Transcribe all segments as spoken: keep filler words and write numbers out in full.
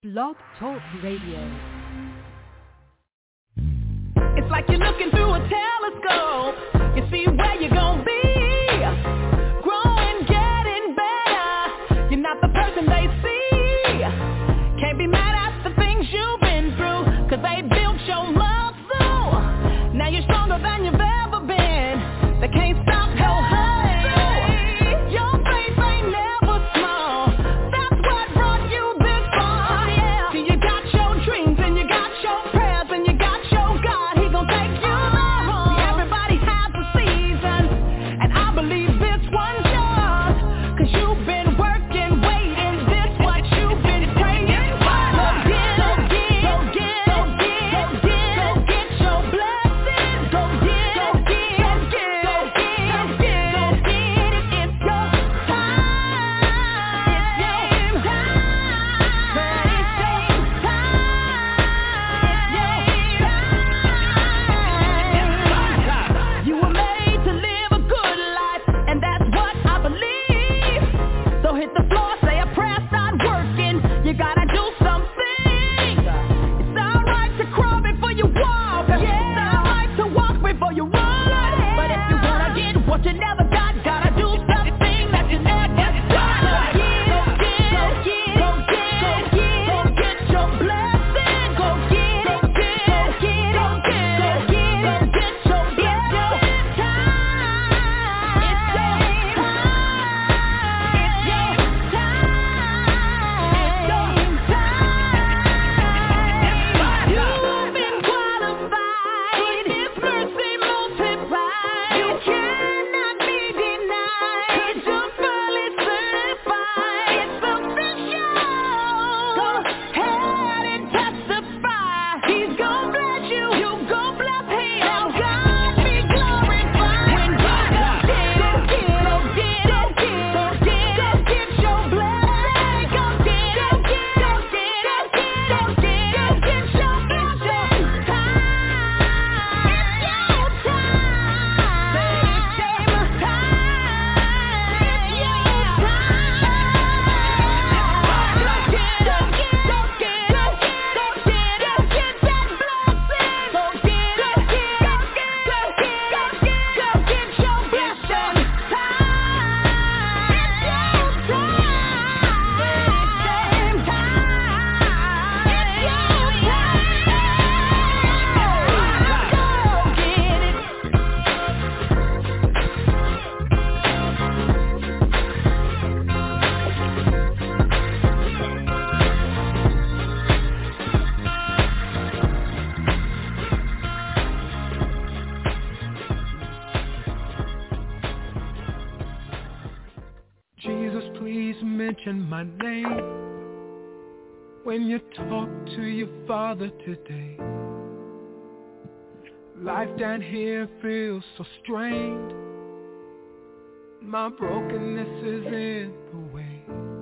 Blog Talk Radio. It's like you're looking through a telescope. You see where you're gonna be. Growing, getting better. You're not the person they see. Can't be mad at the things you've been through, 'cause they built your muscle. Now you're stronger than you've ever been. They can't stop your hustle. Your faith ain't never small. That's what brought you this far. Yeah. See, you got your dreams and you got your prayers and you got your God. He gon' take you there. See, everybody has a season, and I believe this one's yours, 'cause you've been working, waiting. This what you've been praying for. Go get, go get, go get, go get, go get, go get your blessings. Go get, go get, go get, go get, go get, go get it. It's your time. It's your time. But it's your time. It's your time. You were made to live a good life, and that's what I believe. So hit the floor, say a prayer, start working. You gotta do something. It's alright to crawl before you walk. It's alright to walk before you run. But if you wanna get what you never got, gotta do something that you never got. Go get, go get, go get, go get, go get your blessing. Go get, go get, go get, go get, go get, go get your blessing. It's time. It's your time. It's your time. It's your time. You've been qualified. His mercy multiplied. You cannot be denied. 'Cause you're fully certified. It's official. Go ahead and testify. He's gon' bless you. You gon' bless him. Now God be glorified. When you go get, go get, go get, go get, go get, go get your blessing. Go get, go get, go get, go get, go get, go get your blessing. It's time. It's your time. Say it's your time. It's your time. Go get, go get, go get, go get, go get, go get that blessing. Go get, go get, go get, go get, go get, go get your blessing. Time. It's your time. It's your time. It's your time. Go get it. Jesus, please mention my name when you talk to your Father today. Life down here feels so strained. My brokenness is in the way.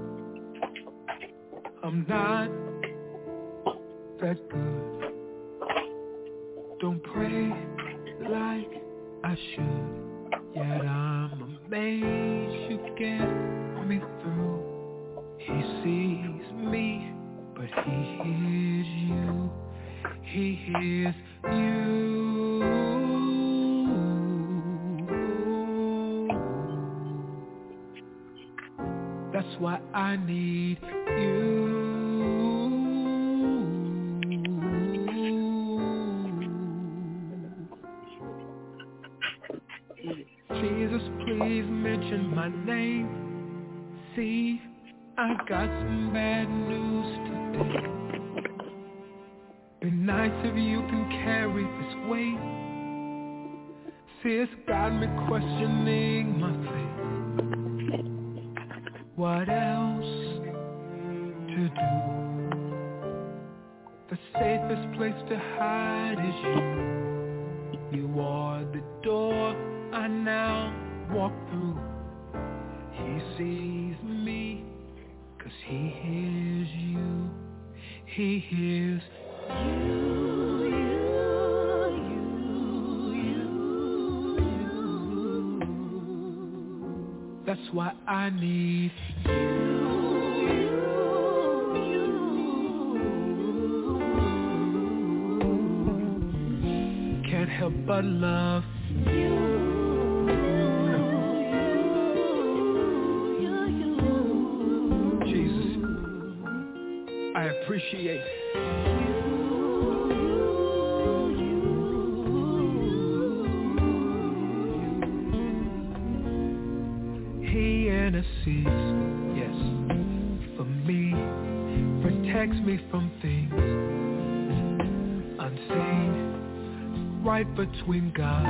I'm not that good. Don't pray like I should. Yet I'm amazed you get me through. He sees me, but he hears you. He hears you. That's why I need you. Jesus, please mention my name. See, I got some bad news today. Be nice if you can carry this weight. See, it's got me questioning my faith. What else to do? The safest place to hide is you. You are the door I now walk through. He sees me, 'cause he hears you. He hears you, you, you, you, you. That's why I need you, you, you. help but love you. Jesus, I appreciate He intercedes, yes, for me, protects me from things unseen, right between God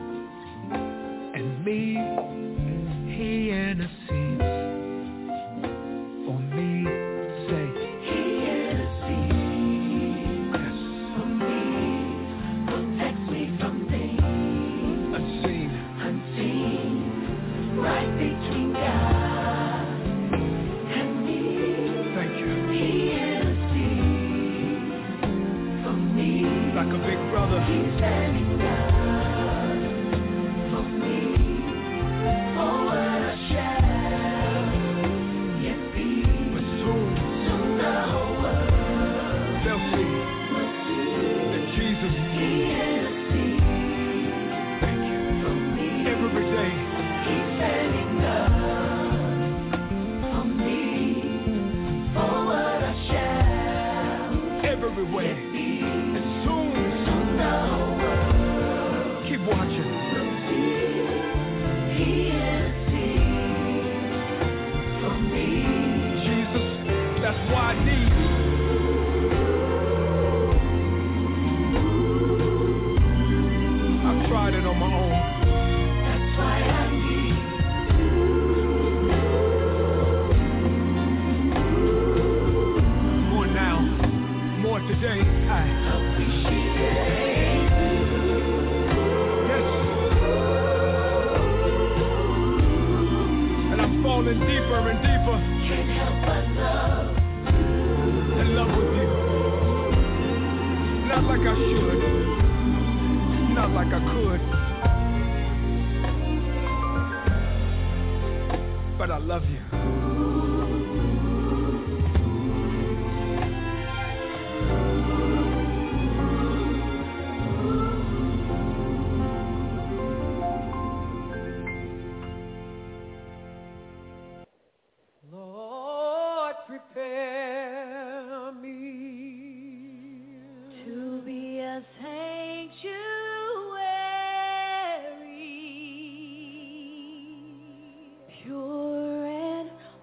and me. He intercedes for me. Say, He intercedes, yes, for me, protects me from things unseen, unseen, right between God and me. Thank you. He intercedes for me, like a big brother. He's standing down for me, for what I shall yet be. But soon, soon the whole world they'll see, will see that Jesus, He intercedes. Thank you for me every day. He's standing down for me, for what I shall every way. Yet be. And soon, soon the whole world keep watching. Will see He intercedes for me. Jesus, that's why I need you. I've tried it on my own. That's why I need more now, more today. I appreciate yes, and I'm falling deeper and deeper. Can't help but love in love with you. Not like I should, not like I could, but I love you. Lord, prepare me to be a sanctuary, pure and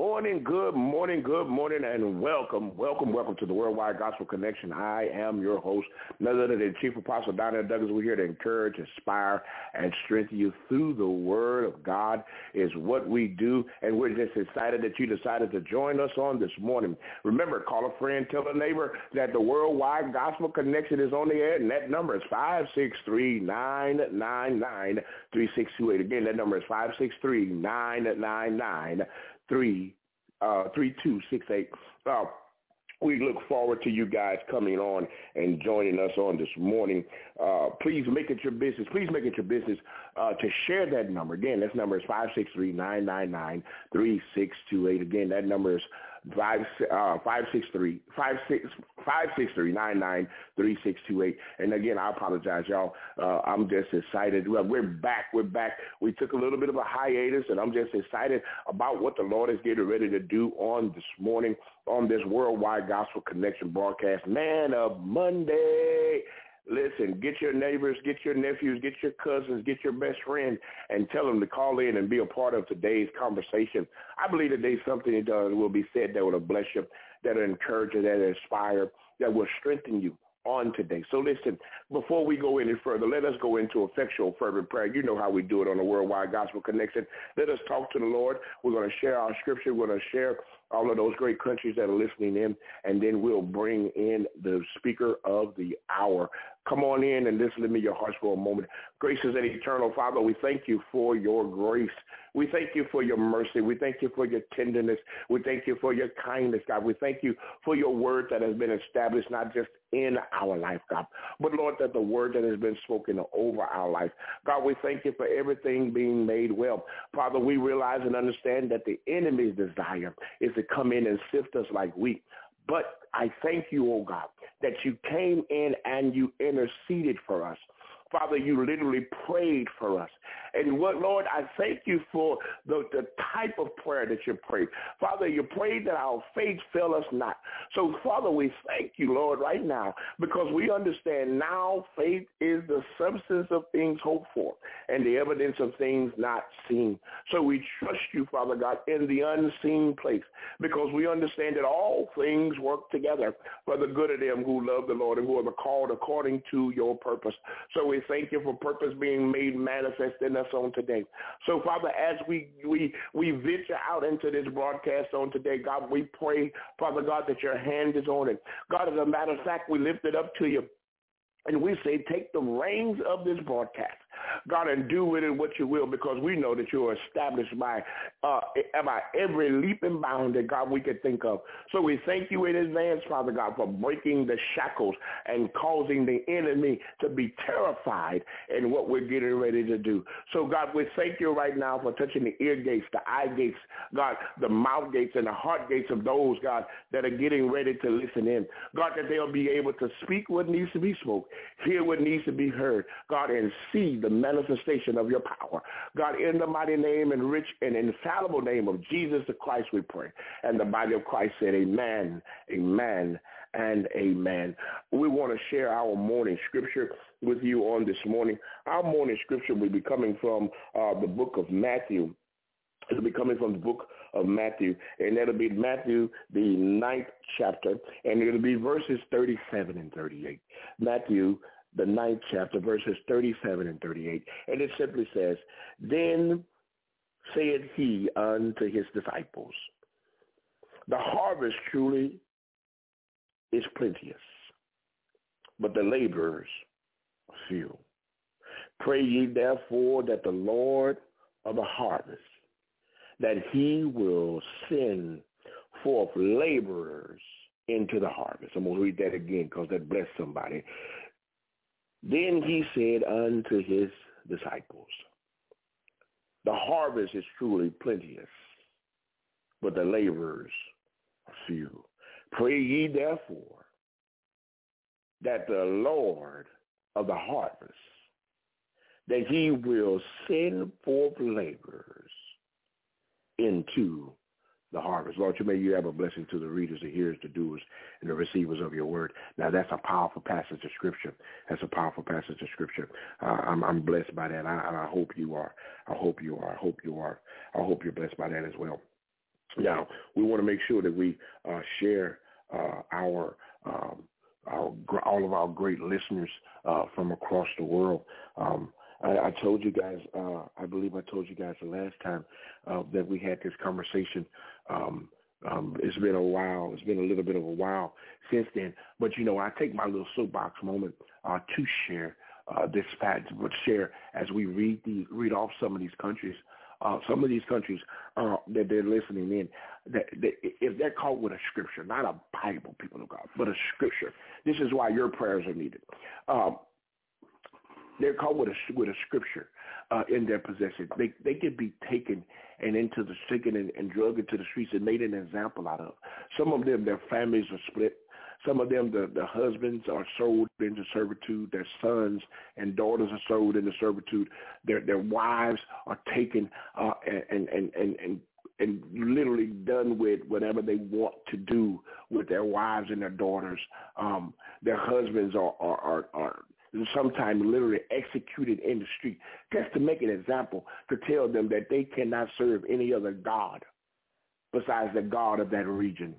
morning, good morning, good morning, and welcome, welcome, welcome to the Worldwide Gospel Connection. I am your host, none other than Chief Apostle Donnell Douglas. We're here to encourage, inspire, and strengthen you through the Word of God is what we do, and we're just excited that you decided to join us on this morning. Remember, call a friend, tell a neighbor that the Worldwide Gospel Connection is on the air, and that number is five six three, nine nine nine, three six two eight. Again, that number is five six three, nine nine nine, three two six eight. Uh, we look forward to you guys coming on and joining us on this morning. Uh, please make it your business. Please make it your business uh, to share that number. Again, that number is five six three, nine nine nine, three six two eight. Again, that number is five uh five six three five six five six three nine nine three six two eight. And again, I apologize, y'all. Uh, I'm just excited. Well, we're back. We're back. We took a little bit of a hiatus, and I'm just excited about what the Lord is getting ready to do on this morning on this Worldwide Gospel Connection broadcast. Man of Monday. Listen, get your neighbors, get your nephews, get your cousins, get your best friend, and tell them to call in and be a part of today's conversation. I believe today's something that uh, will be said that will bless you, that will encourage you, that will inspire, that will strengthen you on today. So listen, before we go any further, let us go into effectual fervent prayer. You know how we do it on the Worldwide Gospel Connection. Let us talk to the Lord. We're going to share our scripture. We're going to share all of those great countries that are listening in, and then we'll bring in the speaker of the hour. Come on in and listen to me, your hearts for a moment. Gracious and eternal Father, we thank you for your grace. We thank you for your mercy. We thank you for your tenderness. We thank you for your kindness, God. We thank you for your word that has been established not just in our life, God, but, Lord, that the word that has been spoken over our life. God, we thank you for everything being made well. Father, we realize and understand that the enemy's desire is to come in and sift us like wheat. But I thank you, oh God, that you came in and you interceded for us. Father, you literally prayed for us. And what, Lord, I thank you for the, the type of prayer that you prayed. Father, you prayed that our faith fail us not. So, Father, we thank you, Lord, right now, because we understand now faith is the substance of things hoped for and the evidence of things not seen. So we trust you, Father God, in the unseen place, because we understand that all things work together for the good of them who love the Lord and who are called according to your purpose. So we thank you for purpose being made manifest in us on today. So, Father, as we we we venture out into this broadcast on today, God, we pray, Father God, that your hand is on it. God, as a matter of fact, we lift it up to you. And we say, take the reins of this broadcast, God, and do with it what you will, because we know that you are established by, uh, by every leap and bound that, God, we could think of. So we thank you in advance, Father God, for breaking the shackles and causing the enemy to be terrified in what we're getting ready to do. So, God, we thank you right now for touching the ear gates, the eye gates, God, the mouth gates and the heart gates of those, God, that are getting ready to listen in. God, that they'll be able to speak what needs to be spoken, hear what needs to be heard, God, and see the manifestation of your power. God, in the mighty name and rich and infallible name of Jesus the Christ, we pray. And the body of Christ said, amen, amen, and amen. We want to share our morning scripture with you on this morning. Our morning scripture will be coming from uh, the book of Matthew. It'll be coming from the book of Matthew, and that'll be Matthew, the ninth chapter, and it'll be verses thirty-seven and thirty-eight. Matthew, the ninth chapter, verses thirty-seven and thirty-eight. And it simply says, then said he unto his disciples, the harvest truly is plenteous, but the laborers are few. Pray ye therefore that the Lord of the harvest, that he will send forth laborers into the harvest. I'm going to read that again because that blessed somebody. Then he said unto his disciples, the harvest is truly plenteous, but the laborers are few. Pray ye therefore that the Lord of the harvest, that he will send forth laborers into the harvest. Lord, you may you have a blessing to the readers, the hearers, the doers, and the receivers of your word. Now, that's a powerful passage of Scripture. That's a powerful passage of Scripture. Uh, I'm, I'm blessed by that. I, I hope you are. I hope you are. I hope you are. I hope you're blessed by that as well. Now, we want to make sure that we uh, share uh, our, um, our all of our great listeners uh, from across the world. Um, I, I told you guys, uh, I believe I told you guys the last time uh, that we had this conversation. Um, um, it's been a while. It's been a little bit of a while since then. But, you know, I take my little soapbox moment uh, to share uh, this fact, but share as we read these, read off some of these countries. Uh, some of these countries uh, that they're listening in, that, that if they're caught with a scripture, not a Bible, people of God, but a scripture, this is why your prayers are needed. Um, they're caught with a, with a scripture uh, in their possession. They they could be taken and into the taken and, and drugged into the streets and made an example out of. Some of them, their families are split. Some of them, the, the husbands are sold into servitude. Their sons and daughters are sold into servitude. Their their wives are taken uh, and, and, and, and, and literally done with whatever they want to do with their wives and their daughters. Um, their husbands are, are, are, are sometimes literally executed in the street just to make an example, to tell them that they cannot serve any other God besides the God of that region.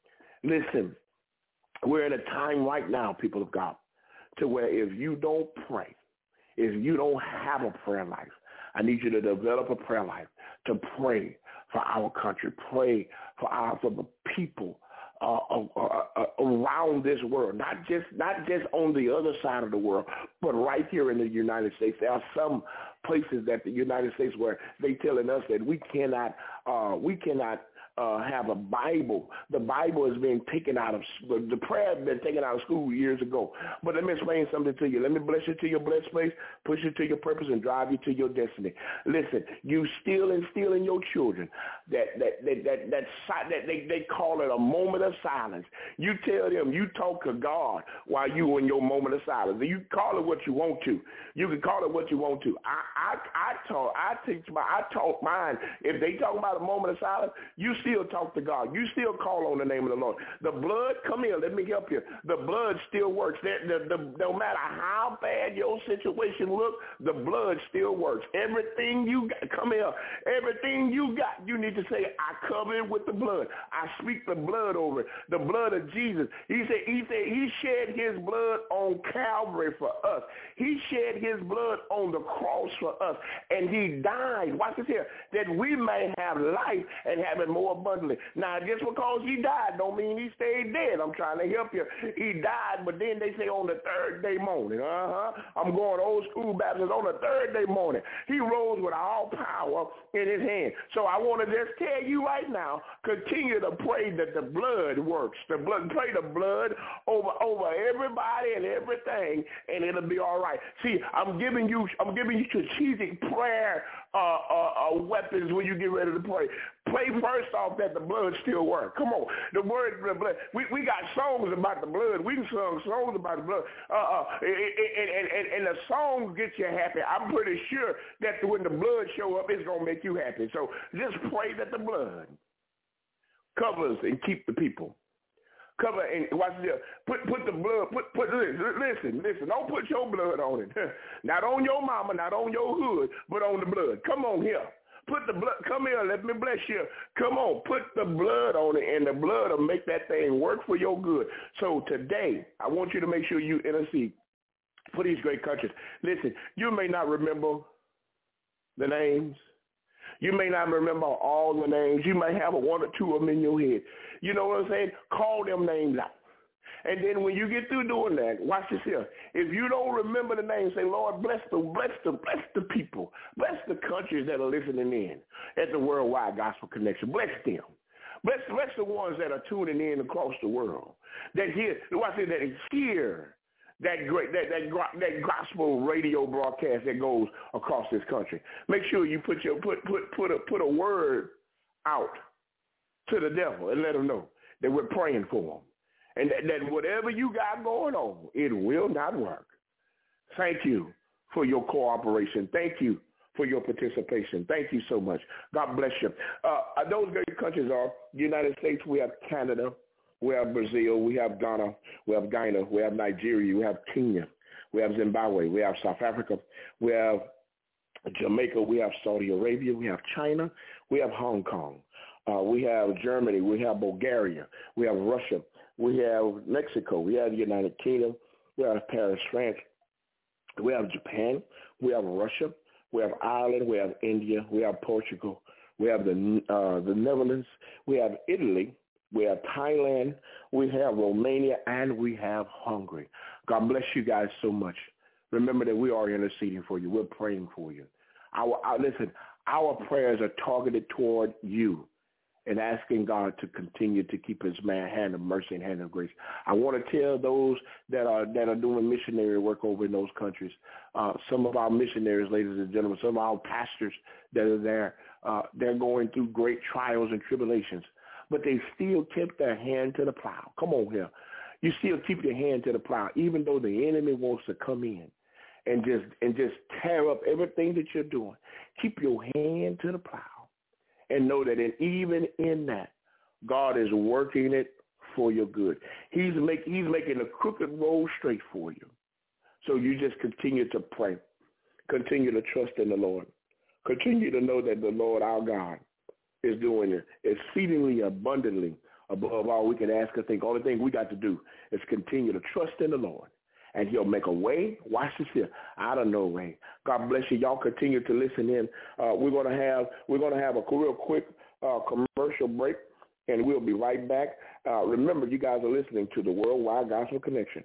Listen. We're in a time right now, people of God, to where if you don't pray, if you don't have a prayer life, I need you to develop a prayer life to pray for our country, pray for our for the people uh, uh, uh, around this world, not just not just on the other side of the world, but right here in the United States. There are some places that the United States where they telling us that we cannot uh, we cannot. Uh, have a Bible. The Bible is being taken out of, the prayer has been taken out of school years ago. But let me explain something to you. Let me bless you to your blessed place, push you to your purpose, and drive you to your destiny. Listen, you still instill in your children that that that that, that, that they, they call it a moment of silence. You tell them, you talk to God while you in your moment of silence. You call it what you want to. You can call it what you want to. I I I talk I teach my I talk mine. If they talk about a moment of silence, you still talk to God. You still call on the name of the Lord. The blood, come here, let me help you. The blood still works. The, the, the, no matter how bad your situation looks, the blood still works. Everything you got, come here, everything you got, you need to say, I cover it with the blood. I speak the blood over it, the blood of Jesus. He said, he said he shed his blood on Calvary for us. He shed his blood on the cross for us, and he died, watch this here, that we may have life and have it more abundantly. Now, just because he died don't mean he stayed dead. I'm trying to help you. He died, but then they say on the third day morning. Uh-huh. I'm going old school Baptist. On the third day morning, he rose with all power in his hand. So I want to just tell you right now, continue to pray that the blood works. The blood, pray the blood over over everybody and everything, and it'll be all right. See, I'm giving you, I'm giving you strategic prayer uh, uh, uh, weapons when you get ready to pray. Pray first off that the blood still works. Come on. The word, the blood. We, we got songs about the blood. We can sing songs about the blood. Uh, uh, and, and, and, and the songs get you happy. I'm pretty sure that when the blood show up, it's going to make you happy. So just pray that the blood covers and keep the people. Cover and watch this. Put put the blood. Put put listen listen. Don't put your blood on it. Not on your mama. Not on your hood. But on the blood. Come on here. Put the blood, come here, let me bless you. Come on, put the blood on it, and the blood will make that thing work for your good. So today, I want you to make sure you intercede for these great countries. Listen, you may not remember the names. You may not remember all the names. You may have a one or two of them in your head. You know what I'm saying? Call them names out. And then when you get through doing that, watch this here. If you don't remember the name, say, Lord, bless the, bless the, bless the people. Bless the countries that are listening in at the Worldwide Gospel Connection. Bless them. Bless, bless the ones that are tuning in across the world. That hear, watch this, that hear that great, that, that, that gospel radio broadcast that goes across this country. Make sure you put your, put, put, put a, put a word out to the devil and let them know that we're praying for them. And that, that whatever you got going on, it will not work. Thank you for your cooperation. Thank you for your participation. Thank you so much. God bless you. Uh, those great countries are the United States. We have Canada. We have Brazil. We have Ghana. We have Guyana. We have Nigeria. We have Kenya. We have Zimbabwe. We have South Africa. We have Jamaica. We have Saudi Arabia. We have China. We have Hong Kong. Uh, we have Germany. We have Bulgaria. We have Russia. We have Mexico. We have the United Kingdom. We have Paris, France. We have Japan. We have Russia. We have Ireland. We have India. We have Portugal. We have the uh, the Netherlands. We have Italy. We have Thailand. We have Romania, and we have Hungary. God bless you guys so much. Remember that we are interceding for you. We're praying for you. Our, our listen, our prayers are targeted toward you and asking God to continue to keep his man hand of mercy and hand of grace. I want to tell those that are that are doing missionary work over in those countries, uh, some of our missionaries, ladies and gentlemen, some of our pastors that are there, uh, they're going through great trials and tribulations, but they still keep their hand to the plow. Come on here. You still keep your hand to the plow, even though the enemy wants to come in and just and just tear up everything that you're doing. Keep your hand to the plow. And know that in, even in that, God is working it for your good. He's, make, he's making a crooked road straight for you. So you just continue to pray. Continue to trust in the Lord. Continue to know that the Lord, our God, is doing it exceedingly abundantly above all we can ask or think. All the thing we got to do is continue to trust in the Lord. And he'll make a way. Watch this here. Out of no way. God bless you. Y'all continue to listen in. Uh, we're gonna have we're gonna have a real quick uh, commercial break, and we'll be right back. Uh, remember, you guys are listening to the Worldwide Gospel Connection.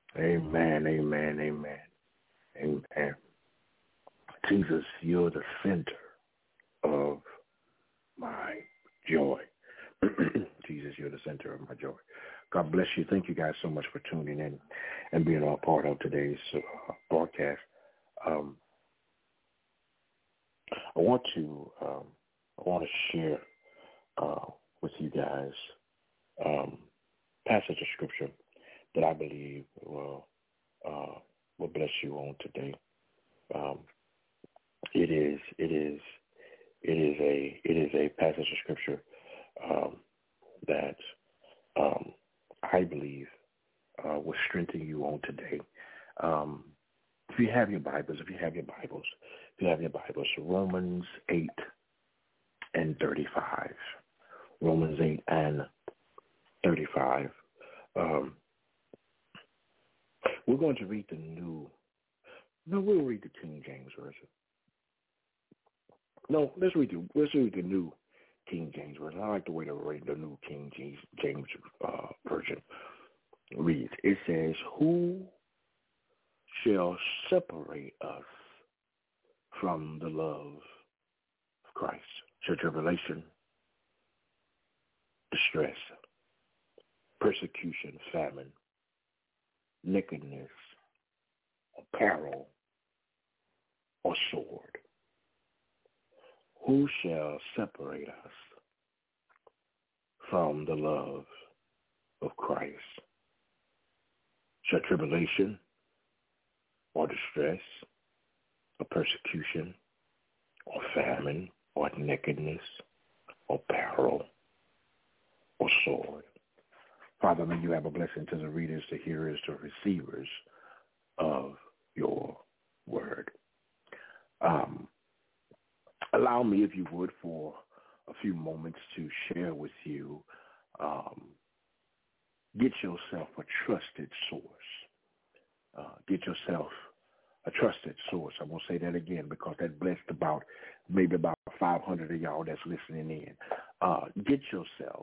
Amen, amen, amen, amen. Jesus, you're the center of my joy. Jesus, you're the center of my joy. God bless you. Thank you guys so much for tuning in and being a part of today's uh, broadcast. Um, I want to um, I want to share uh, with you guys um, passage of scripture that I believe will uh, will bless you on today. Um, it is it is it is a it is a passage of scripture um, that um, I believe uh, will strengthen you on today. Um, if you have your Bibles, if you have your Bibles, if you have your Bibles, Romans eight and thirty-five. Romans eight and thirty-five. Um, we're going to read the new. No, we'll read the King James version. No, let's read the let's read the new King James version. I like the way to read the new King James, James uh, version reads. It says, "Who shall separate us from the love of Christ? Shall tribulation, distress, persecution, famine, nakedness, or peril, or sword? Who shall separate us from the love of Christ? Shall tribulation, or distress, or persecution, or famine, or nakedness, or peril, or sword?" Father, may you have a blessing to the readers, the hearers, the receivers of your word. Um, allow me, if you would, for a few moments to share with you, um, get yourself a trusted source. Uh, get yourself a trusted source. I'm going to say that again because that blessed about maybe about five hundred of y'all that's listening in. Uh, get yourself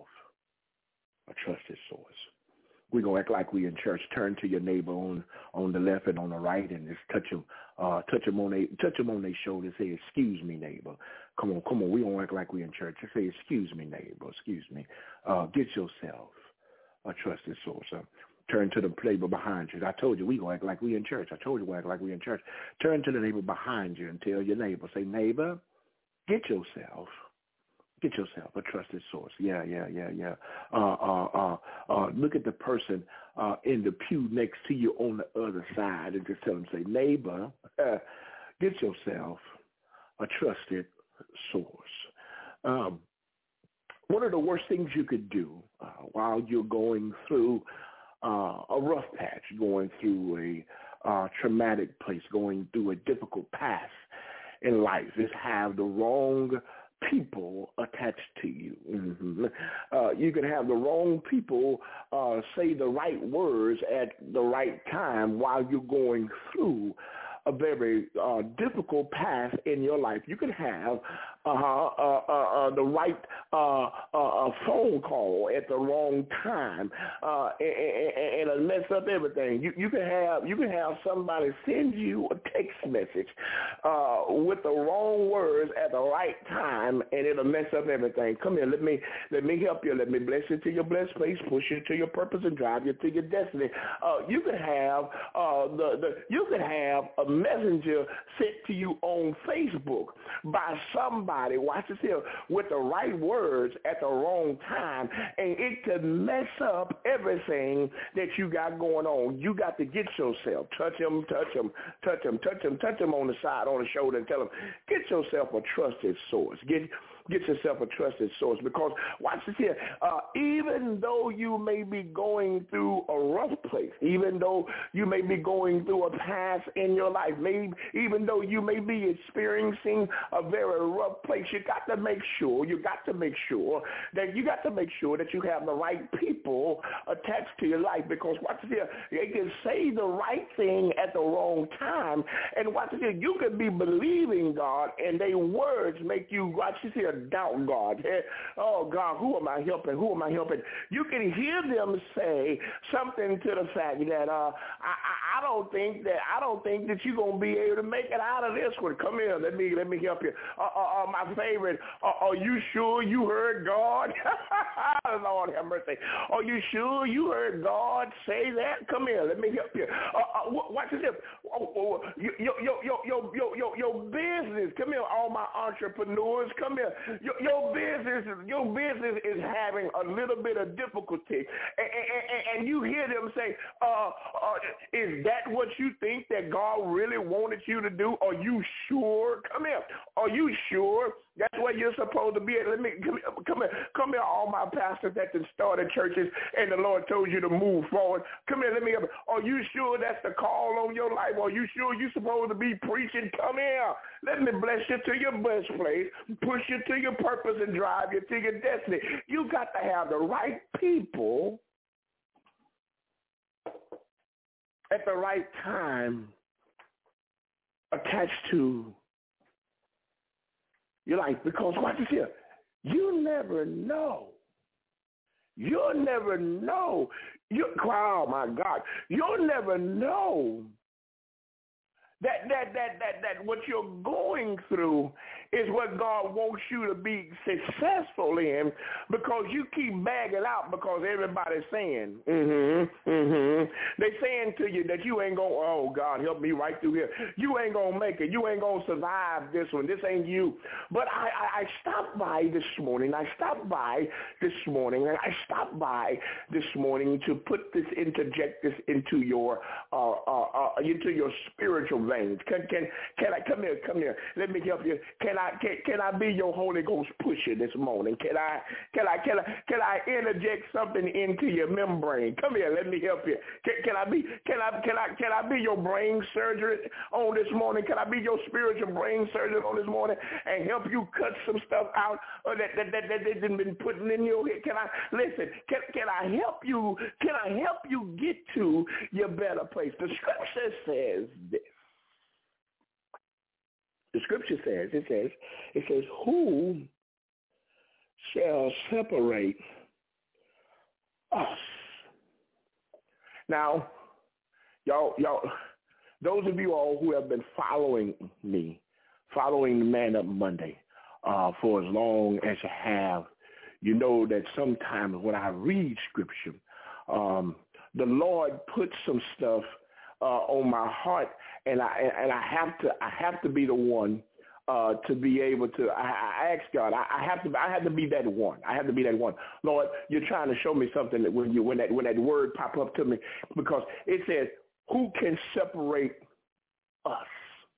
a trusted source. We're going to act like we in church. Turn to your neighbor on, on the left and on the right and just touch them, uh, touch them on their, touch them on their shoulder and say, "Excuse me, neighbor." Come on, come on. We don't act like we in church. Just say, "Excuse me, neighbor. Excuse me." Uh, get yourself a trusted source. Uh, turn to the neighbor behind you. I told you we going to act like we in church. I told you we act like we in church. Turn to the neighbor behind you and tell your neighbor, say, "Neighbor, get yourself Get yourself a trusted source." Yeah, yeah, yeah, yeah. Uh, uh, uh, uh, look at the person uh, in the pew next to you on the other side and just tell them, say, "Neighbor, uh, get yourself a trusted source." Um, one of the worst things you could do uh, while you're going through uh, a rough patch, going through a uh, traumatic place, going through a difficult path in life is have the wrong people attached to you. Mm-hmm. Uh, you can have the wrong people uh, say the right words at the right time while you're going through a very uh, difficult path in your life. You can have uh, uh, uh, uh, the right uh, uh, phone call at the wrong time, uh, and, and, and it'll mess up everything. You, you can have you can have somebody send you a text message uh, with the wrong words at the right time, and it'll mess up everything. Come here, let me let me help you. Let me bless you to your blessed place, push you to your purpose, and drive you to your destiny. Uh, you can have uh, the the you can have a messenger sent to you on Facebook by somebody, watch this here, with the right words at the wrong time, and it could mess up everything that you got going on. You got to get yourself, touch them, touch them, touch them, touch them, touch them on the side, on the shoulder, and tell them, get yourself a trusted source. Get Get yourself a trusted source, because watch this here. Uh, even though you may be going through a rough place, even though you may be going through a path in your life, maybe even though you may be experiencing a very rough place, you got to make sure, you got to make sure that you got to make sure that you have the right people attached to your life, because watch this here, they can say the right thing at the wrong time, and watch this here, you could be believing God, and their words make you, watch this here, doubt God. Oh, God, who am I helping? Who am I helping? You can hear them say something to the fact that uh, I, I, I don't think that I don't think that you're gonna be able to make it out of this one. Come here, let me let me help you. Uh, uh, uh, my favorite. Uh, are you sure you heard God? Lord have mercy. Are you sure you heard God say that? Come here, let me help you. Uh, uh, watch this. Oh, oh, your, your, your, your, your, your, your business. Come here, all my entrepreneurs. Come here. Your, your business, your business is having a little bit of difficulty, and, and, and you hear them say, uh, uh, "Is that what you think that God really wanted you to do? Are you sure? Come here. Are you sure that's where you're supposed to be at? Let me come here, come here, come here, all my pastors that started churches, and the Lord told you to move forward. Come here, let me. Are you sure that's the call on your life? Are you sure you're supposed to be preaching? Come here. Let me bless you to your best place, push you to your purpose, and drive you to your destiny. You got to have the right people at the right time attached to your life. Because watch this here. You never know. You'll never know. You, oh, my God. You'll never know that, that, that, that, that what you're going through is what God wants you to be successful in, because you keep bagging out because everybody's saying, mm-hmm, mm-hmm. They're saying to you that you ain't going, oh, God, help me right through here. You ain't going to make it. You ain't going to survive this one. This ain't you. But I, I, I stopped by this morning. I stopped by this morning. I stopped by this morning to put this, interject this into your, uh, uh, uh, into your spiritual veins. Can, can, can I, come here, come here. Let me help you. Can I, can, can I be your Holy Ghost pusher this morning? Can I, can I, can I, can I interject something into your membrane? Come here, let me help you. Can, can I be, can I, can I, can I be your brain surgeon on this morning? Can I be your spiritual brain surgeon on this morning and help you cut some stuff out uh, that that that that they've been putting in your head? Can I listen? Can can I help you? Can I help you get to your better place? The scripture says this. The scripture says, it says, it says, who shall separate us? Now, y'all, y'all, those of you all who have been following me, following the Man Up Monday uh, for as long as you have, you know that sometimes when I read scripture, um, the Lord puts some stuff Uh, on my heart, and I and I have to I have to be the one uh, to be able to. I, I ask God. I, I have to. I have to be that one. I have to be that one. Lord, you're trying to show me something that when you when that when that word pop up to me, because it says, "Who can separate us?"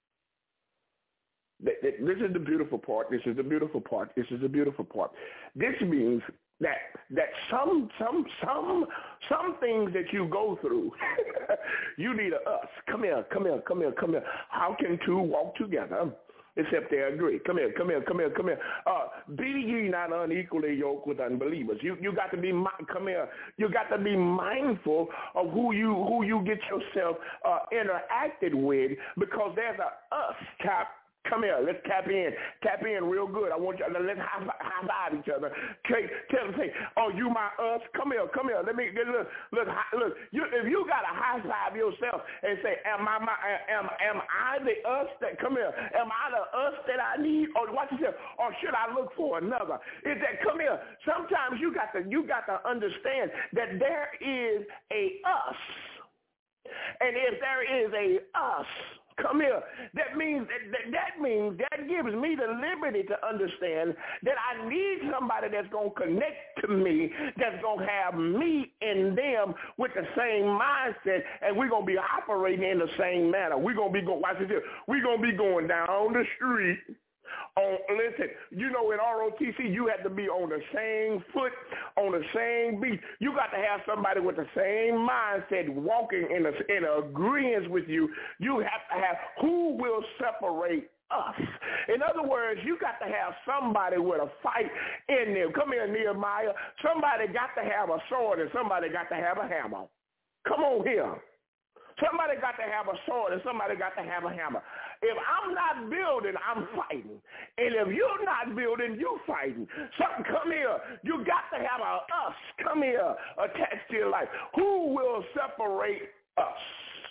This is the beautiful part. This is the beautiful part. This is the beautiful part. This means that that some some some some things that you go through, you need a us. Come here, come here, come here, come here. How can two walk together except they agree? Come here, come here, come here, come here. Uh, be ye not unequally yoked with unbelievers. You you got to be come here. You got to be mindful of who you who you get yourself uh, interacted with, because there's a us cap. Come here, let's tap in. Tap in real good. I want you to let's high, high five each other. Okay, tell them, say, oh, you my us? Come here, come here. Let me get look, look, look. You, if you got to high five yourself and say, am I my, am, am I the us that, come here, am I the us that I need? Or watch yourself, or should I look for another? Is that, come here, sometimes you got to, you got to understand that there is a us. And if there is a us, come here. That means that, that that means that gives me the liberty to understand that I need somebody that's going to connect to me, that's going to have me and them with the same mindset, and we're going to be operating in the same manner. We're going to be going. Watch this here. We're going to be going down the street. On, listen, you know, in R O T C, you have to be on the same foot, on the same beat. You got to have somebody with the same mindset walking in, a, in agreement with you. You have to have who will separate us. In other words, you got to have somebody with a fight in them. Come here, Nehemiah. Somebody got to have a sword and somebody got to have a hammer. Come on here. Somebody got to have a sword and somebody got to have a hammer. If I'm not building, I'm fighting. And if you're not building, you're fighting. Something, come here. You got to have a us, come here, attached to your life. Who will separate us?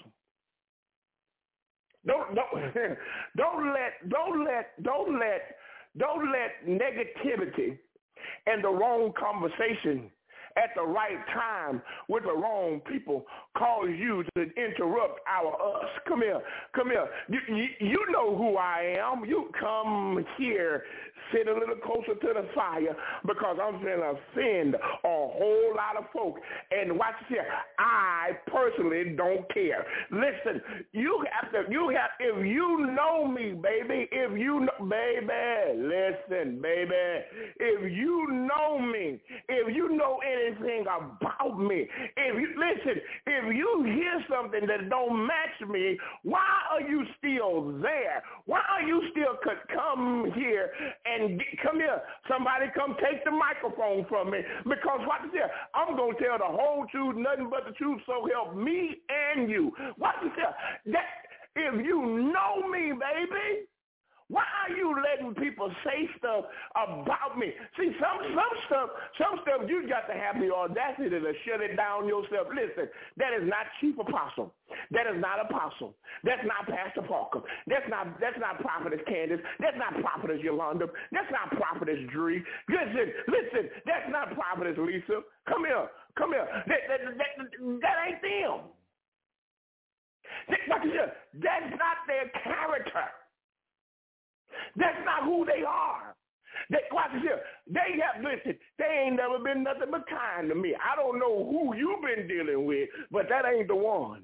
Don't don't don't let don't let don't let don't let negativity and the wrong conversation at the right time with the wrong people cause you to interrupt our us. Come here, come here. You, you, you know who I am. You come here, sit a little closer to the fire because I'm going to offend a whole lot of folk. And watch this here. I personally don't care. Listen, you have to, you have, if you know me, baby, if you know, baby, listen, baby, if you know me, if you know anything about me, if you, listen, if you hear something that don't match me, why are you still there? Why are you still could come here and get, come here? Somebody come take the microphone from me because watch this here. I'm going to tell the whole truth, nothing but the truth, so help me and you. Watch this here. That, if you know me, baby, why are you letting people say stuff about me? See, some some stuff, some stuff you got to have the audacity to shut it down yourself. Listen, that is not Chief Apostle. That is not Apostle. That's not Pastor Parker. That's not that's not Prophetess Candace. That's not Prophetess Yolanda. That's not Prophetess Dree. Listen, listen, that's not Prophetess Lisa. Come here, come here. That, that, that, that ain't them. That, that's not their character. That's not who they are. They, watch this here. They have, listen, they ain't never been nothing but kind to me. I don't know who you've been dealing with, but that ain't the one.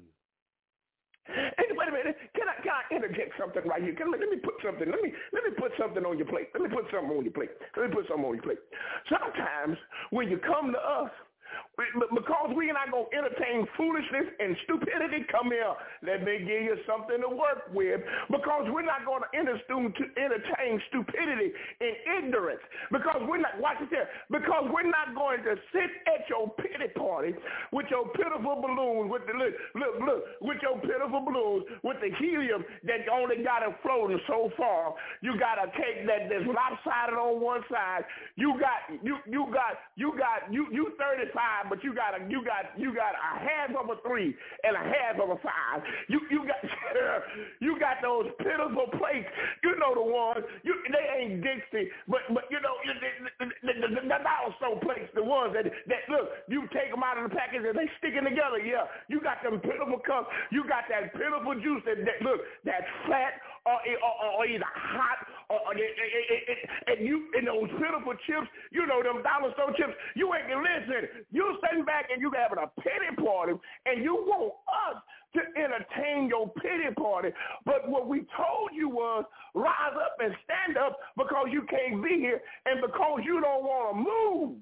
Hey, wait a minute. Can I, can I interject something right here? Can, let me put something. Let me let me put something on your plate. Let me put something on your plate. Let me put something on your plate. Sometimes when you come to us, because we're not going to entertain foolishness and stupidity, come here, let me give you something to work with, because we're not going to entertain stupidity and ignorance, because we're not, watch this here, because we're not going to sit at your pity party with your pitiful balloons, with the, look, look, look, with your pitiful balloons, with the helium that only got it floating so far. You got a cake that is lopsided on one side. You got, you, you got, you got, you, you thirty-five, but you got a you got you got a half of a three and a half of a five. You you got you got those pitiful plates. You know the ones. You they ain't Dixie, but but you know the, the, the, the, the also plates. The ones that that look. You take them out of the package and they sticking together. Yeah, you got them pitiful cups. You got that pitiful juice that, that look that's flat or or, or either hot or, or it, it, it, it, and you in those pitiful chips. You know them dollar store chips. You ain't listen. You sitting back and you having a pity party, and you want us to entertain your pity party. But what we told you was rise up and stand up because you can't be here and because you don't want to move.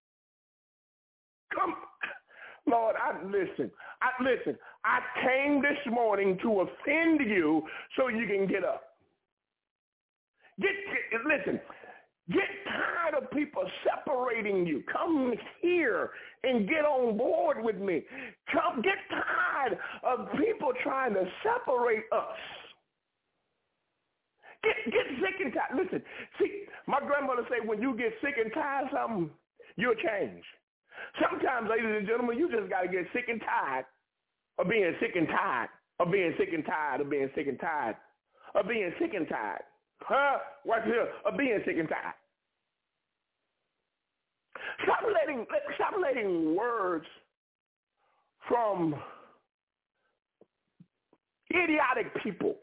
Come, Lord, I listen. I listen. I came this morning to offend you so you can get up. Get, get listen. Get tired of people separating you. Come here and get on board with me. Come, get tired of people trying to separate us. Get get sick and tired. Listen, see, my grandmother said when you get sick and tired of something, you'll change. Sometimes, ladies and gentlemen, you just got to get sick and tired of being sick and tired, of being sick and tired, of being sick and tired, of being sick and tired. Huh? Watch here, of being sick and tired. Stop letting, stop letting words from idiotic people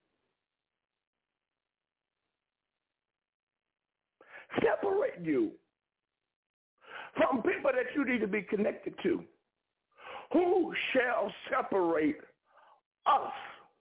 separate you from people that you need to be connected to. Who shall separate us?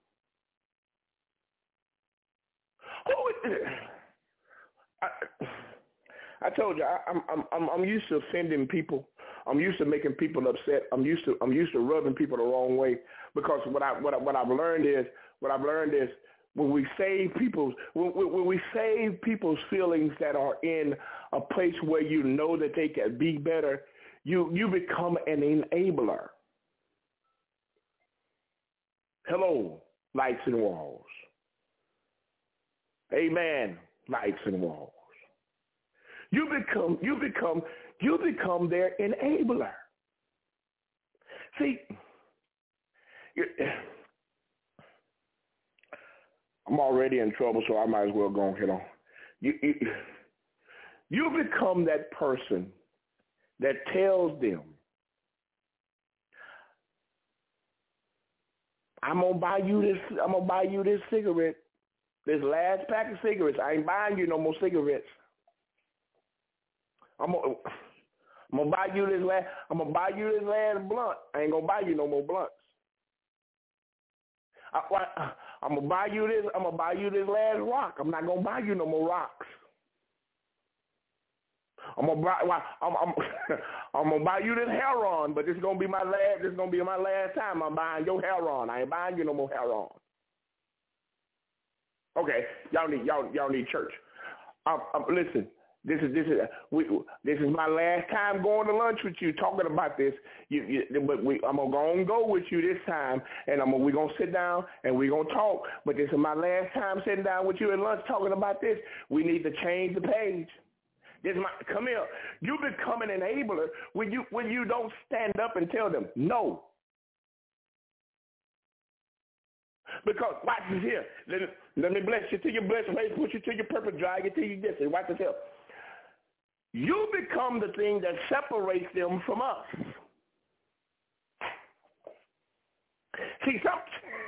Who is, I, I told you I, I'm I'm I'm used to offending people. I'm used to making people upset. I'm used to I'm used to rubbing people the wrong way because what I what I, what I've learned is what I've learned is when we save people's when, when we save people's feelings that are in a place where you know that they can be better, you you become an enabler. Hello, lights and walls. amen, lights and walls. You become, you become, you become their enabler. See, I'm already in trouble, so I might as well go and hit on. You, you, you become that person that tells them, I'm gonna buy you this. I'm gonna buy you this cigarette, this last pack of cigarettes. I ain't buying you no more cigarettes. I'm gonna, I'm gonna buy you this last. I'm gonna buy you this last blunt. I ain't gonna buy you no more blunts. I, I, I'm gonna buy you this. I'm gonna buy you this last rock. I'm not gonna buy you no more rocks. I'm gonna buy. I'm, I'm, I'm gonna buy you this heroin, but this is gonna be my last. This is gonna be my last time I'm buying your heroin. I ain't buying you no more heroin. Okay, y'all need y'all y'all need church. Um, um, listen, this is this is we. This is my last time going to lunch with you, talking about this. You, you but we, I'm gonna go and go with you this time, and I'm we're gonna sit down and we're gonna talk. But this is my last time sitting down with you at lunch talking about this. We need to change the page. This is my, come here. You become an enabler when you when you don't stand up and tell them no. Because watch this here. Let, let me bless you till you bless face, put you to your purpose, drag you till you get it. Watch this here. You become the thing that separates them from us. See, some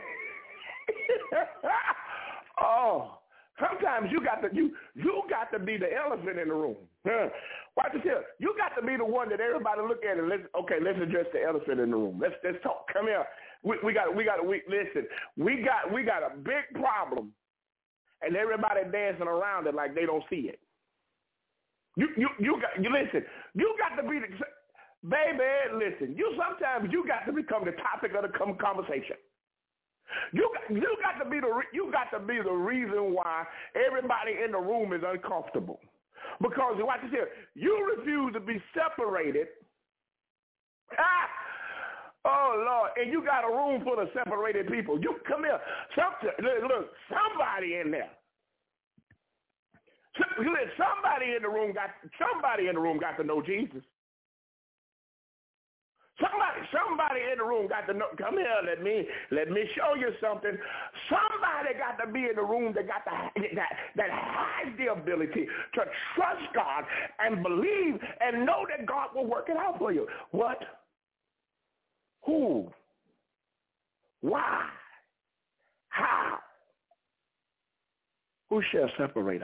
oh. Sometimes you got to you you got to be the elephant in the room. Huh? Watch this here. You got to be the one that everybody look at and let's okay. Let's address the elephant in the room. Let's let's talk. Come here. We we got we got we listen. We got we got a big problem, and everybody dancing around it like they don't see it. You you you got you listen. You got to be the baby. Listen. You sometimes you got to become the topic of the conversation. You got, you got to be the you got to be the reason why everybody in the room is uncomfortable. Because watch this here, you refuse to be separated. Ah, oh Lord, and you got a room full of separated people. You come here, some, look, somebody in there. Somebody in the room got somebody in the room got to know Jesus. Somebody, somebody in the room got to know. Come here, let me let me show you something. Somebody got to be in the room that got the, that that has the ability to trust God and believe and know that God will work it out for you. What? Who? Why? How? Who shall separate us?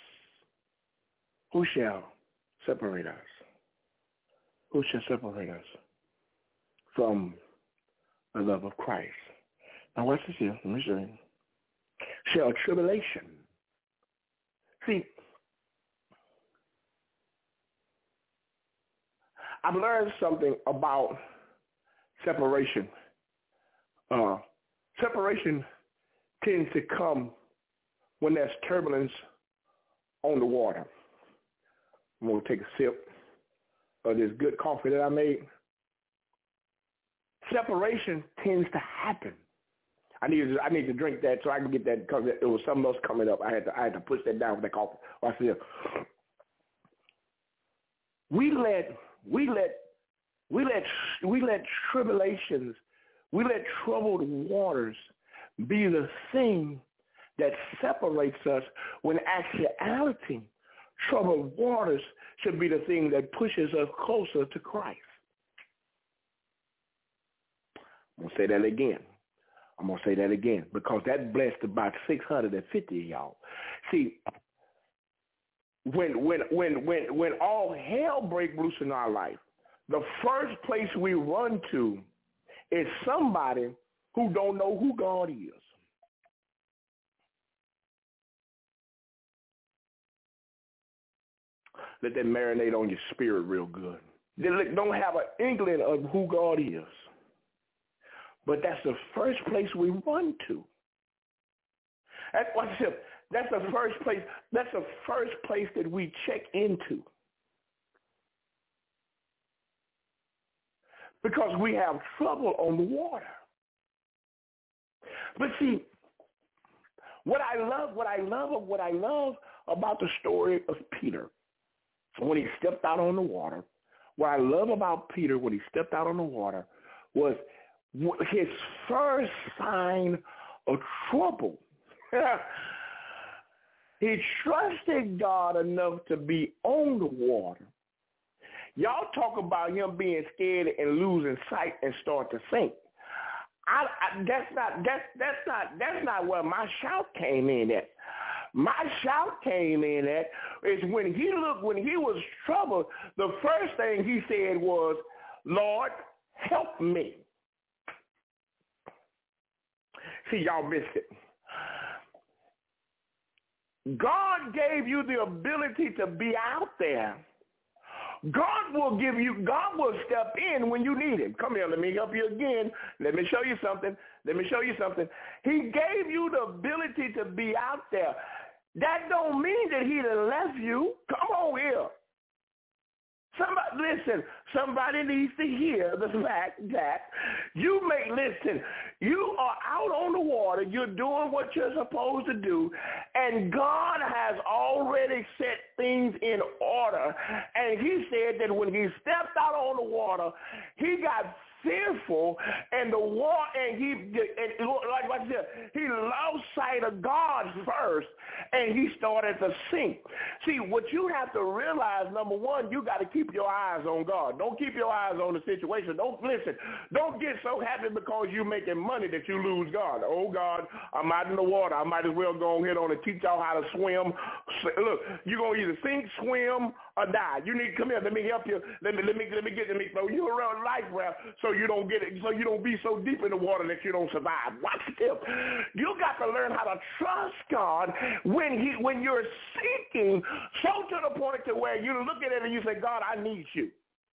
Who shall separate us? Who shall separate us from the love of Christ? Now watch this here. Let me show you. Shall tribulation. See, I've learned something about separation. Uh, separation tends to come when there's turbulence on the water. I'm going to take a sip of this good coffee that I made. Separation tends to happen. I need to, I need to drink that so I can get that because it was something else coming up. I had to I had to push that down with that coffee. Watch this. We let we let we let we let tribulations, we let troubled waters be the thing that separates us when actuality, troubled waters should be the thing that pushes us closer to Christ. I'm going to say that again. I'm going to say that again because that blessed about six hundred fifty of y'all. See, when when when when when all hell breaks loose in our life, the first place we run to is somebody who don't know who God is. Let that marinate on your spirit real good. They don't have an inkling of who God is. But that's the first place we run to. That's, that's the first place. That's the first place that we check into. Because we have trouble on the water. But see, What I love, what I love, what I love about the story of Peter when he stepped out on the water, what I love about Peter when he stepped out on the water was his first sign of trouble. He trusted God enough to be on the water. Y'all talk about him being scared and losing sight and start to sink. I, I, that's not that's that's not that's not where my shout came in at. My shout came in at is when he looked when he was troubled. The first thing he said was, "Lord, help me." See, y'all missed it. God gave you the ability to be out there. God will give you, God will step in when you need him. Come here, let me help you again. Let me show you something. Let me show you something. He gave you the ability to be out there. That don't mean that he done left you. Come on here. Somebody, listen, somebody needs to hear the fact that you may, listen, you are out on the water, you're doing what you're supposed to do, and God has already set things in order. And he said that when he stepped out on the water, he got fearful, and the water, and he, and like I said, he lost sight of God first, and he started to sink. See, what you have to realize, number one, you got to keep your eyes on God. Don't keep your eyes on the situation. Don't listen. Don't get so happy because you're making money that you lose God. Oh, God, I'm out in the water. I might as well go ahead on and teach y'all how to swim. Look, you're going to either sink, swim, or die. You need to come here. Let me help you. Let me let me let me get let me throw you around life raft so you don't get it, so you don't be so deep in the water that you don't survive. Watch this. You got to learn how to trust God when he when you're sinking, so to the point to where you look at it and you say, God, I need you.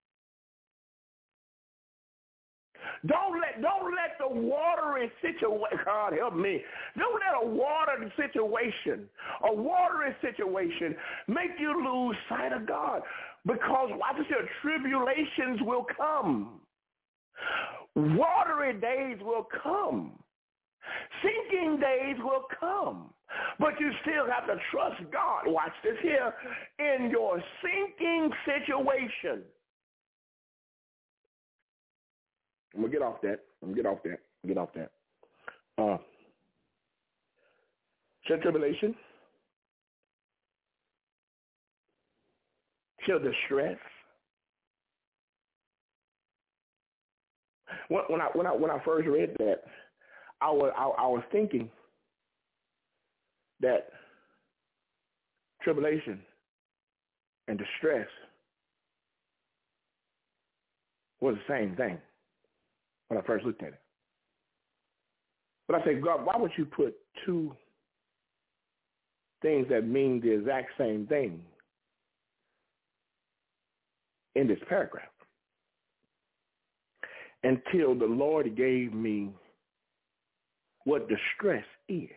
Don't let don't let the watery situation, God help me, don't let a watery situation, a watery situation make you lose sight of God. Because watch this here, tribulations will come. Watery days will come. Sinking days will come. But you still have to trust God. Watch this here. In your sinking situation. I'm going to get off that. I'm going to get off that. Get off that. Uh, shall tribulation, shall distress. When, when I when I when I first read that, I was I, I was thinking that tribulation and distress was the same thing when I first looked at it. But I said, God, why would you put two things that mean the exact same thing in this paragraph? Until the Lord gave me what distress is.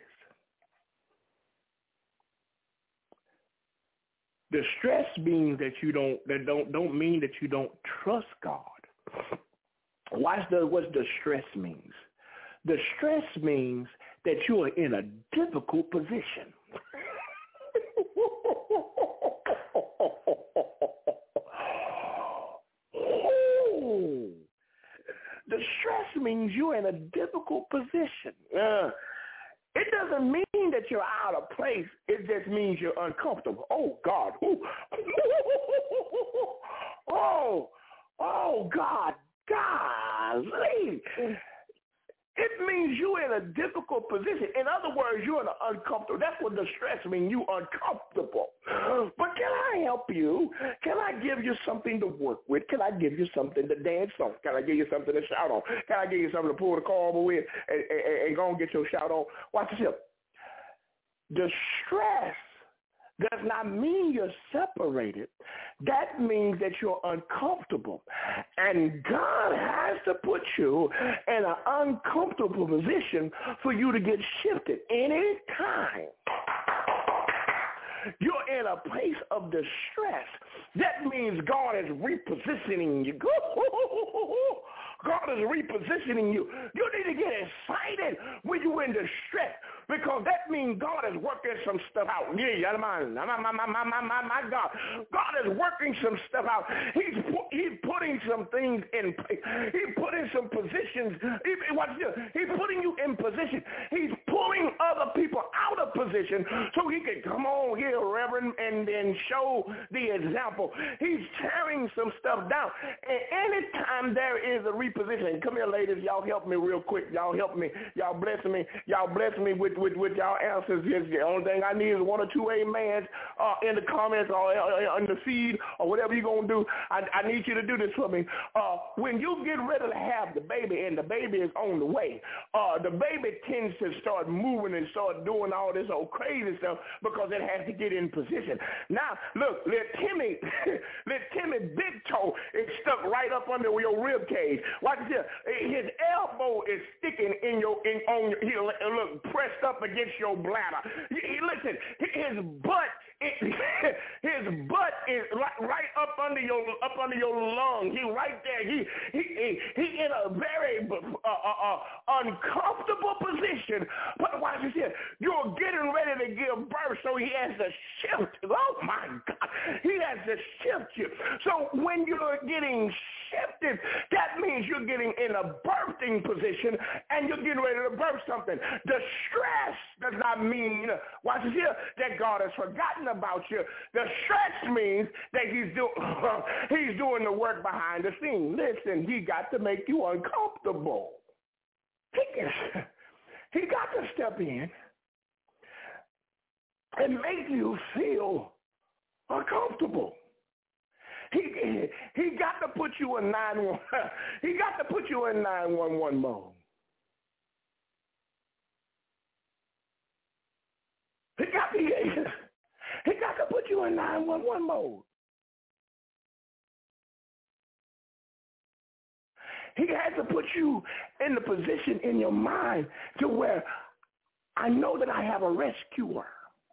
Distress means that you don't that don't don't mean that you don't trust God. Watch the what distress means. Distress means that you are in a difficult position. Oh. Distress means you're in a difficult position. Uh, it doesn't mean that you're out of place. It just means you're uncomfortable. Oh, God. Oh, oh, God. Golly. It means you're in a difficult position. In other words, you're in an uncomfortable. That's what distress means. You uncomfortable. But can I help you? Can I give you something to work with? Can I give you something to dance on? Can I give you something to shout on? Can I give you something to pull the car over with and, and, and go and get your shout on? Watch this here. Distress does not mean you're separated. That means that you're uncomfortable. And God has to put you in an uncomfortable position for you to get shifted any time you're in a place of distress. That means God is repositioning you. God is repositioning you. You need to get excited when you're in distress because that means God is working some stuff out. Yeah, my, my, my, my, my, my, my God. God is working some stuff out. He's, he's putting some things in place. He's putting some positions. He, watch this. He's putting you in position. He's pulling other people out of position so he can come on here, Reverend, and then show the example. He's tearing some stuff down. And anytime there is a repositioning, come here, ladies, y'all help me real quick. Y'all help me. Y'all bless me. Y'all bless me with, with, with y'all answers. Yes, the only thing I need is one or two amens uh, in the comments or on the feed or whatever you're going to do. I, I need you to do this for me. Uh, when you get ready to have the baby and the baby is on the way, uh, the baby tends to start moving and start doing all this old crazy stuff because it has to get in position. Now, look, little Timmy, little Timmy big toe is stuck right up under your rib cage. Watch this. His elbow is sticking in your, in, on your, he look, pressed up against your bladder. He, he, listen, his butt, it, his butt is right, right up under your, up under your lung. He right there. He, he, he, he in a very uh, uh, uh, uncomfortable position. But watch this here. You're getting ready to give birth, so he has to shift. Oh my God, he has to shift you. So when you're getting shifted, that means you're getting in a birthing position and you're getting ready to birth something. The stress does not mean, watch this here, that God has forgotten about you. The stress means that he's, do, he's doing the work behind the scenes. Listen, he got to make you uncomfortable. He, he got to step in and make you feel uncomfortable. He he got to put you in nine one. He got to put you in nine one one mode. He got to he got to put you in nine one one mode. He had to put you in the position in your mind to where I know that I have a rescuer.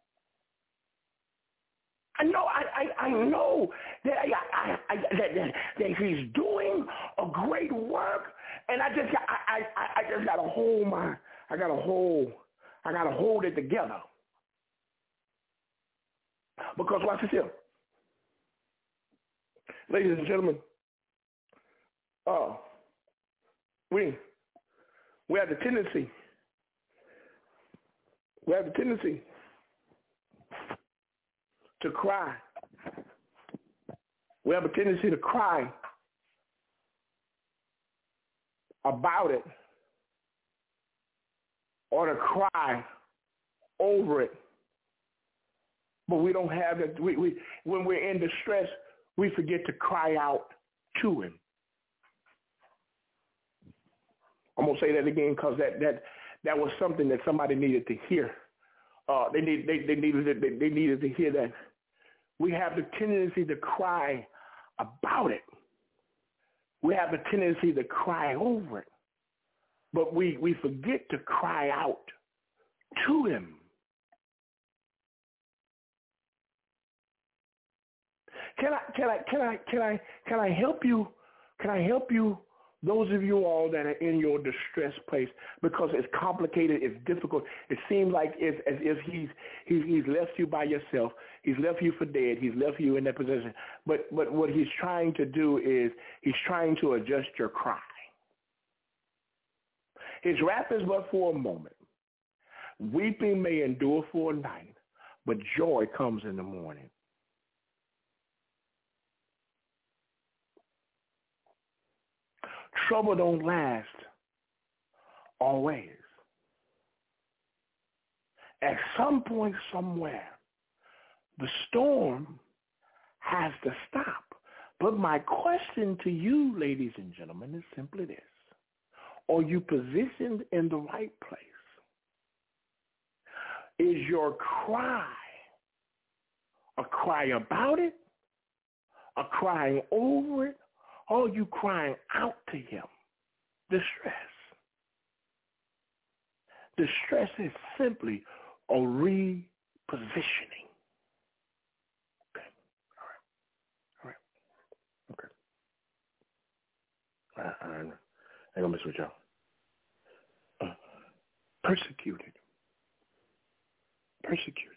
I know, I, I, I know that, I, I, I, that, that, that he's doing a great work, and I just, I, I, I just gotta hold my, I gotta hold, I gotta hold it together. Because watch this here, ladies and gentlemen, uh, we, we have the tendency, we have the tendency to cry. We have a tendency to cry about it or to cry over it. But we don't have it. We, we, when we're in distress, we forget to cry out to him. I'm going to say that again because that, that, that was something that somebody needed to hear. Uh, they, need, they, they, needed, they, they needed to hear that. We have the tendency to cry about it. We have the tendency to cry over it. But we, we forget to cry out to him. Can I can I can I can I can I help you? Can I help you? Those of you all that are in your distress place, because it's complicated, it's difficult. It seems like it's as if he's, he's he's left you by yourself. He's left you for dead. He's left you in that position. But but what he's trying to do is he's trying to adjust your cry. His wrath is but for a moment. Weeping may endure for a night, but joy comes in the morning. Trouble don't last always. At some point somewhere, the storm has to stop. But my question to you, ladies and gentlemen, is simply this. Are you positioned in the right place? Is your cry a cry about it, a crying over it, or are you crying out to him? Distress. Distress is simply a repositioning. Okay. All right. All right. Okay. I, I, I ain't gonna mess with y'all. Uh, persecuted. persecuted.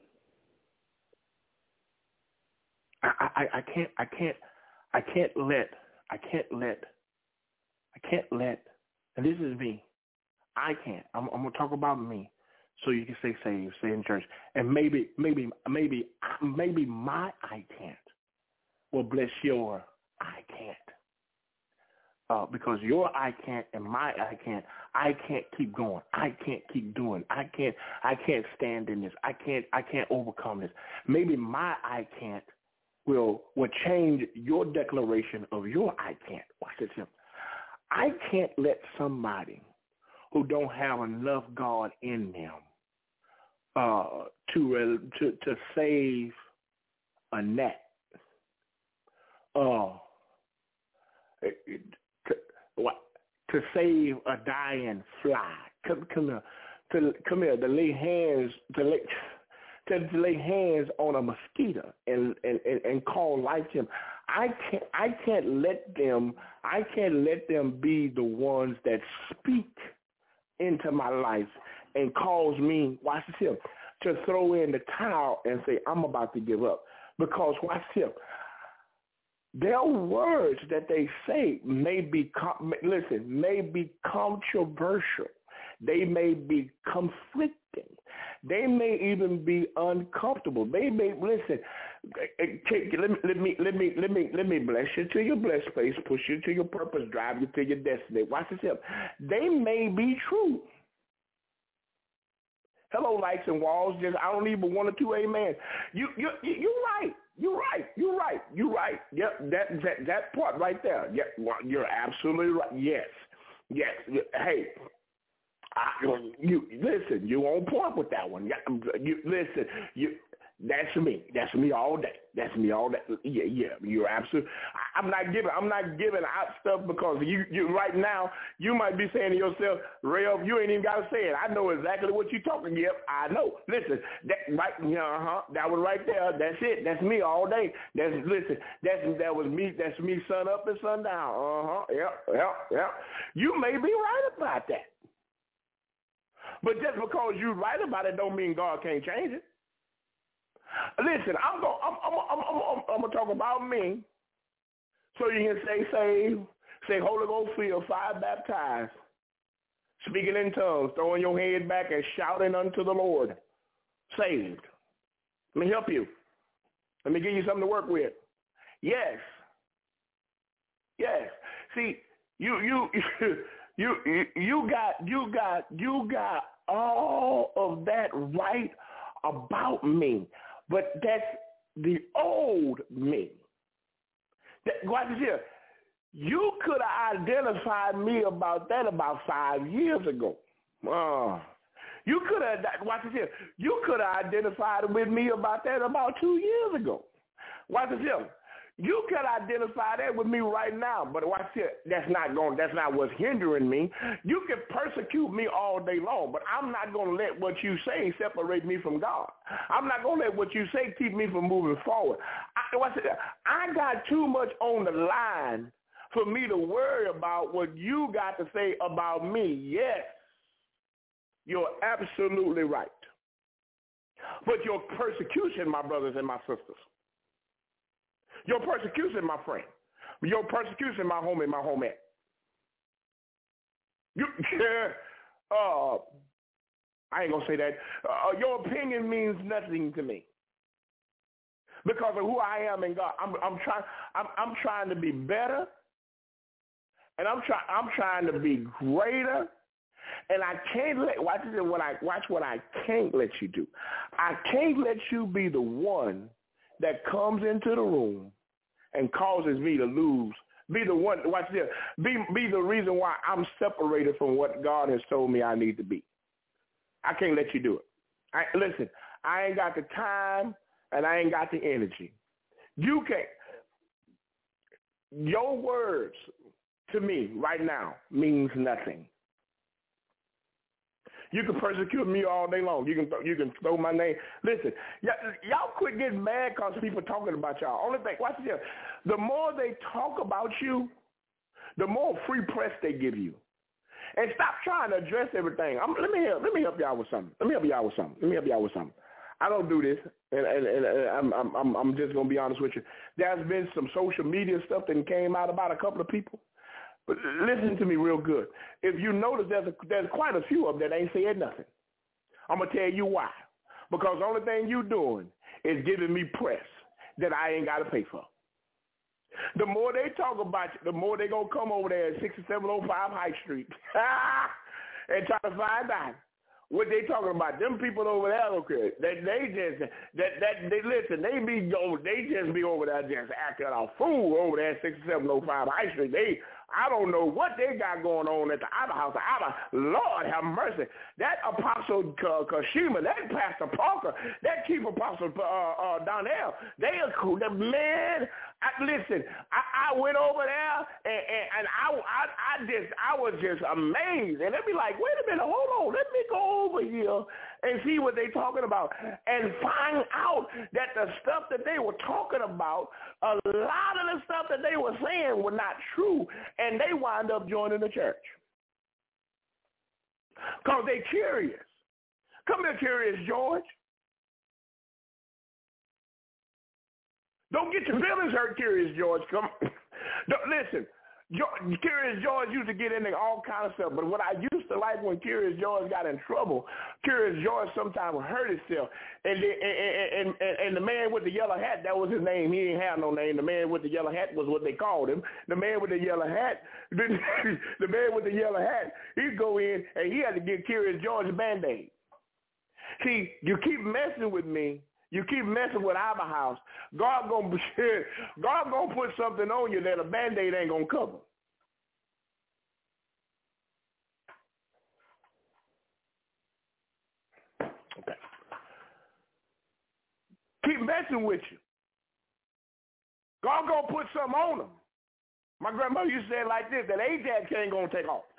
I, I, I can't, I can't, I can't let, I can't let, I can't let, and this is me. I can't. I'm, I'm gonna talk about me, so you can stay saved, stay in church, and maybe, maybe, maybe, maybe my I can't will bless your I can't. Uh, because your I can't and my I can't, I can't keep going. I can't keep doing. I can't. I can't stand in this. I can't. I can't overcome this. Maybe my I can't will will change your declaration of your I can't. Watch this. I can't let somebody who don't have enough God in them uh, to uh, to to save a gnat. Uh, it, it, to, what, to save a dying fly. Come, come here, to come here, to lay hands, to lay, to, to lay hands on a mosquito and, and, and, and call life to him. I can't, I can't let them, I can't let them be the ones that speak into my life and cause me, watch this here, to throw in the towel and say, I'm about to give up. Because, watch this, their words that they say may be, listen, may be controversial. They may be conflicting. They may even be uncomfortable. They may, listen, let me, let me, let me, let me, let me bless you to your blessed place, push you to your purpose, drive you to your destiny. Watch this here. They may be true. Hello, lights and walls. Just I don't need but one or two amen. You, you, you're right. You're right. You're right. You're right. Yep. That that that part right there. Yep. Well, you're absolutely right. Yes. Yes. Hey. I, you listen. You on point with that one. You listen. You. That's me. That's me all day. That's me all day. Yeah, yeah. You're absolutely. I'm not giving. I'm not giving out stuff because you. You right now. You might be saying to yourself, Rev, you ain't even got to say it. I know exactly what you're talking. Yep, I know. Listen, that right. Uh huh. That was right there. That's it. That's me all day. That's listen. That's that was me. That's me. Sun up and sun down. Uh huh. Yep. Yep. Yep. You may be right about that. But just because you're right about it, don't mean God can't change it. Listen, I'm gonna I'm, I'm, I'm, I'm, I'm gonna talk about me, so you can say saved, say Holy Ghost filled, fire baptized, speaking in tongues, throwing your head back and shouting unto the Lord, saved. Let me help you. Let me give you something to work with. Yes, yes. See, you you you you you got you got you got all of that right about me. But that's the old me. That, watch this here. You could have identified me about that about five years ago. Uh, you could have, watch this here. You could have identified with me about that about two years ago. Watch this here. You can identify that with me right now, but watch it. That's not going. That's not what's hindering me. You can persecute me all day long, but I'm not going to let what you say separate me from God. I'm not going to let what you say keep me from moving forward. I, watch it. I got too much on the line for me to worry about what you got to say about me. Yes, you're absolutely right. But your persecution, my brothers and my sisters, your persecution, my friend. Your persecution, my homie, my homie. You, uh, I ain't gonna say that. Uh, your opinion means nothing to me because of who I am in God. I'm, I'm trying. I'm, I'm trying to be better, and I'm trying. I'm trying to be greater. And I can't let watch this. What I watch. What I can't let you do. I can't let you be the one that comes into the room and causes me to lose, be the one, watch this, be, be the reason why I'm separated from what God has told me I need to be. I can't let you do it. I, listen, I ain't got the time and I ain't got the energy. You can't. Your words to me right now means nothing. You can persecute me all day long. You can th- you can throw my name. Listen, y- y'all quit getting mad because people talking about y'all. Only thing, watch this. The more they talk about you, the more free press they give you. And stop trying to address everything. I'm, let me help. Let me help y'all with something. Let me help y'all with something. Let me help y'all with something. I don't do this, and, and, and I'm, I'm, I'm just going to be honest with you. There's been some social media stuff that came out about a couple of people. But listen to me real good. If you notice, there's, a, there's quite a few of them that ain't said nothing. I'm going to tell you why. Because the only thing you doing is giving me press that I ain't got to pay for. The more they talk about you, the more they going to come over there at sixty-seven oh five High Street and try to find out what they talking about. Them people over there, okay, they, they just, that, that, they, listen, they be go, they just be over there just acting a fool over there at sixty-seven oh five High Street. They, I don't know what they got going on at the Outer House. The Outer, Lord have mercy. That Apostle K- Kashima, that Pastor Parker, that Chief Apostle uh, uh, Donnell, they are cool. The man, I, listen, I, I went over there and, and, and I, I, I just, I was just amazed. And they'd be like, wait a minute, hold on, let me go over here and see what they're talking about and find out that the stuff that they were talking about, a lot of the stuff that they were saying were not true, and they wind up joining the church because they're curious. Come here, Curious George. Don't get your feelings hurt, Curious George. Come, Don't, listen. Curious George used to get into all kind of stuff, but what I used to like when Curious George got in trouble, Curious George sometimes hurt himself, and the, and, and, and, and the man with the yellow hat, that was his name. He didn't have no name. The man with the yellow hat was what they called him. The man with the yellow hat, the, the man with the yellow hat, he'd go in and he had to give Curious George a Band-Aid. See, you keep messing with me. You keep messing with our house, God gonna God gonna put something on you that a Band-Aid ain't gonna cover. Okay. Keep messing with you. God gonna put something on them. My grandmother used to say it like this: that Ajax ain't gonna take off.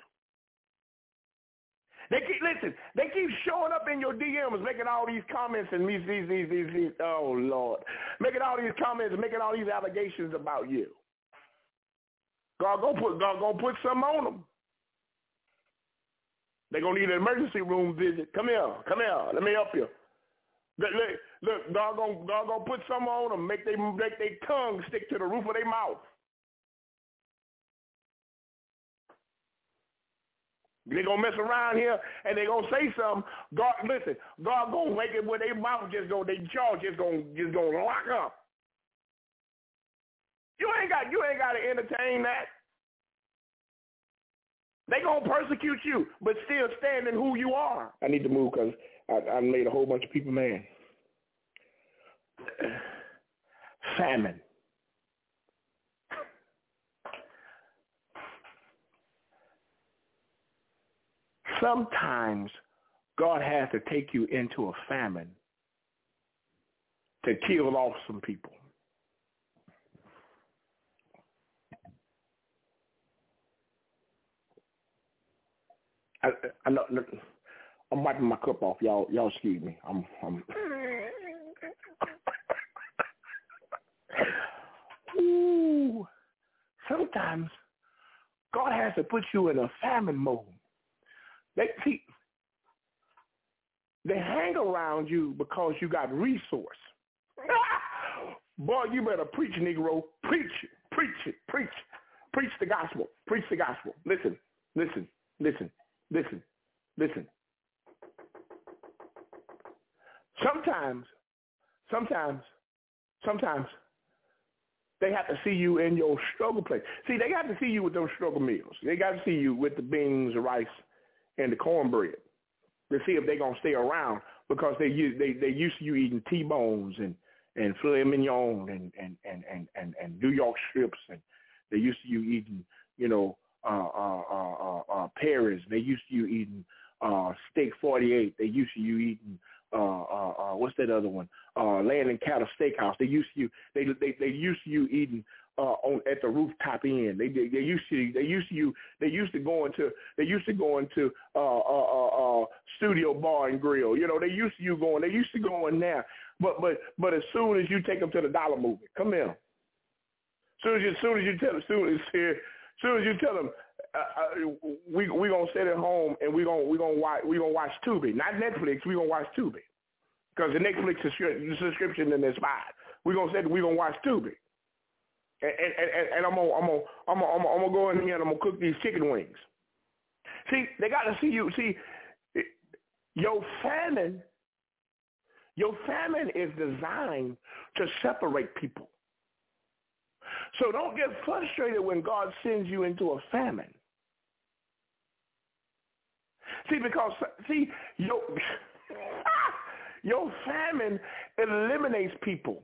They keep, listen, they keep showing up in your D Ms, making all these comments and these, these, these, these, these, oh, Lord, making all these comments and making all these allegations about you. God gonna put, God gonna put something on them. They're going to need an emergency room visit. Come here, come here, let me help you. Look, look God gonna, God gonna put something on them, make they make their tongue stick to the roof of their mouth. They're going to mess around here, and they're going to say something. God, listen, God going to make it where their mouth just go, their jaw just going just going to lock up. You ain't got you ain't got to entertain that. They going to persecute you, but still stand in who you are. I need to move because I, I made a whole bunch of people mad. Famine. Sometimes God has to take you into a famine to kill off some people. I, I know, I'm wiping my cup off. Y'all, y'all excuse me. I'm, I'm. Ooh. Sometimes God has to put you in a famine mode. They see, they hang around you because you got resource. Boy, you better preach, Negro. Preach it, preach it, preach, preach the gospel, preach the gospel. Listen, listen, listen, listen, listen. Sometimes, sometimes, sometimes they have to see you in your struggle place. See, they got to see you with those struggle meals. They got to see you with the beans, the rice, and the cornbread to see if they're going to stay around because they they they used to you eating T-bones and, and filet mignon and, and, and, and, and, and New York strips, and they used to you eating, you know, uh, uh, uh, uh, uh, Paris. They used to you eating uh, steak forty-eight. They used to you eating, uh, uh, uh, what's that other one? Uh, Land and Cattle Steakhouse. They used to you, they, they, they used to you eating Uh, on at the rooftop inn. They, they they used to they used to you they used to go into they used to go into uh, uh, uh, uh, Studio Bar and Grill. You know, they used to you going they used to go in there. But but but as soon as you take them to the dollar movie, come here. As soon as you as soon as you tell them, soon as here, as soon as you tell them, uh, uh, we we gonna sit at home and we gonna we gonna watch we gonna watch Tubi, not Netflix. We gonna watch Tubi. because the Netflix subscription and expired. We're gonna say we're gonna watch Tubi, and and, and, and I'm gonna I'm gonna I'm gonna, I'm gonna I'm gonna go in here and I'm gonna cook these chicken wings. See, they got to see you. See, your famine, your famine is designed to separate people. So don't get frustrated when God sends you into a famine. See, because, see, your, your famine eliminates people.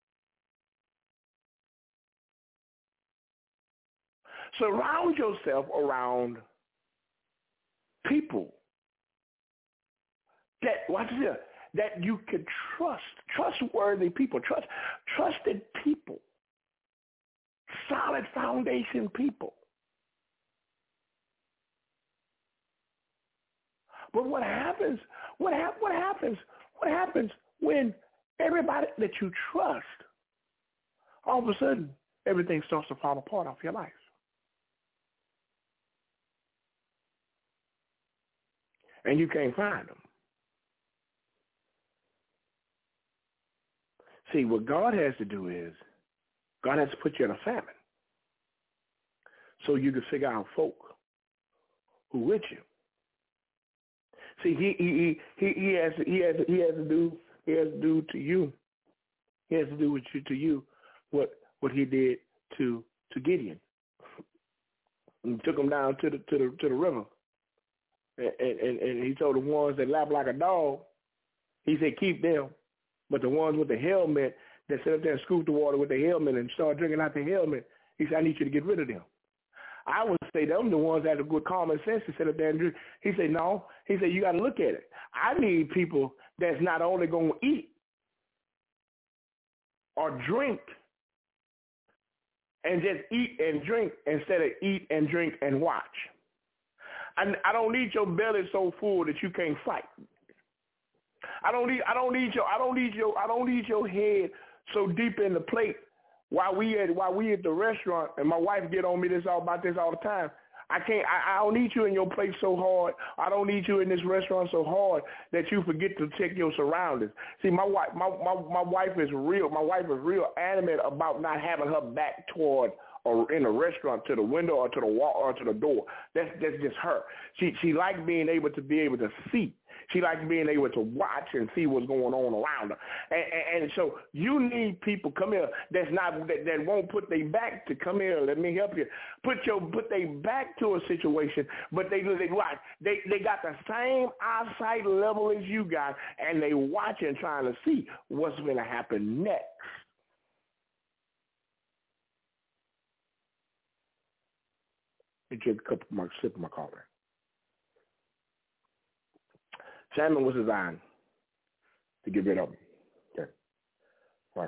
Surround yourself around people that, watch this, that you can trust, trustworthy people, trust, trusted people, solid foundation people. But what happens, what, hap- what happens, what happens when everybody that you trust, all of a sudden, everything starts to fall apart off your life? And you can't find them. See, what God has to do is, God has to put you in a famine so you can figure out folk who with you. See, he he he he has to, he has to, he has to do he has to do to you. He has to do with you to you what what he did to to Gideon. He took him down to the to the to the river, and and, and he told the ones that lap like a dog, he said keep them, but the ones with the helmet that sit up there and scoop the water with the helmet and start drinking out the helmet, he said I need you to get rid of them. I would say them the ones that have good common sense to sit up there and drink. He said, no. He said, you got to look at it. I need people that's not only going to eat or drink and just eat and drink instead of eat and drink and watch. I, I don't need your belly so full that you can't fight. I don't need. I don't need your. I don't need your. I don't need your head so deep in the plate. While we at while we at the restaurant, and my wife get on me this all about this all the time. I can't. I, I don't need you in your place so hard. I don't need you in this restaurant so hard that you forget to check your surroundings. See, my wife, my my, my wife is real. My wife is real adamant about not having her back toward or in a restaurant to the window or to the wall or to the door. That's that's just her. She she likes being able to be able to see. She likes being able to watch and see what's going on around her. And, and, and so you need people, come here, that's not that, that won't put their back to come here, let me help you. Put your put their back to a situation, but they they watch. They they got the same eyesight level as you got, and they watching trying to see what's gonna happen next. Let me take a couple of my sip of my coffee. Famine was designed to get rid of them. Okay. Right.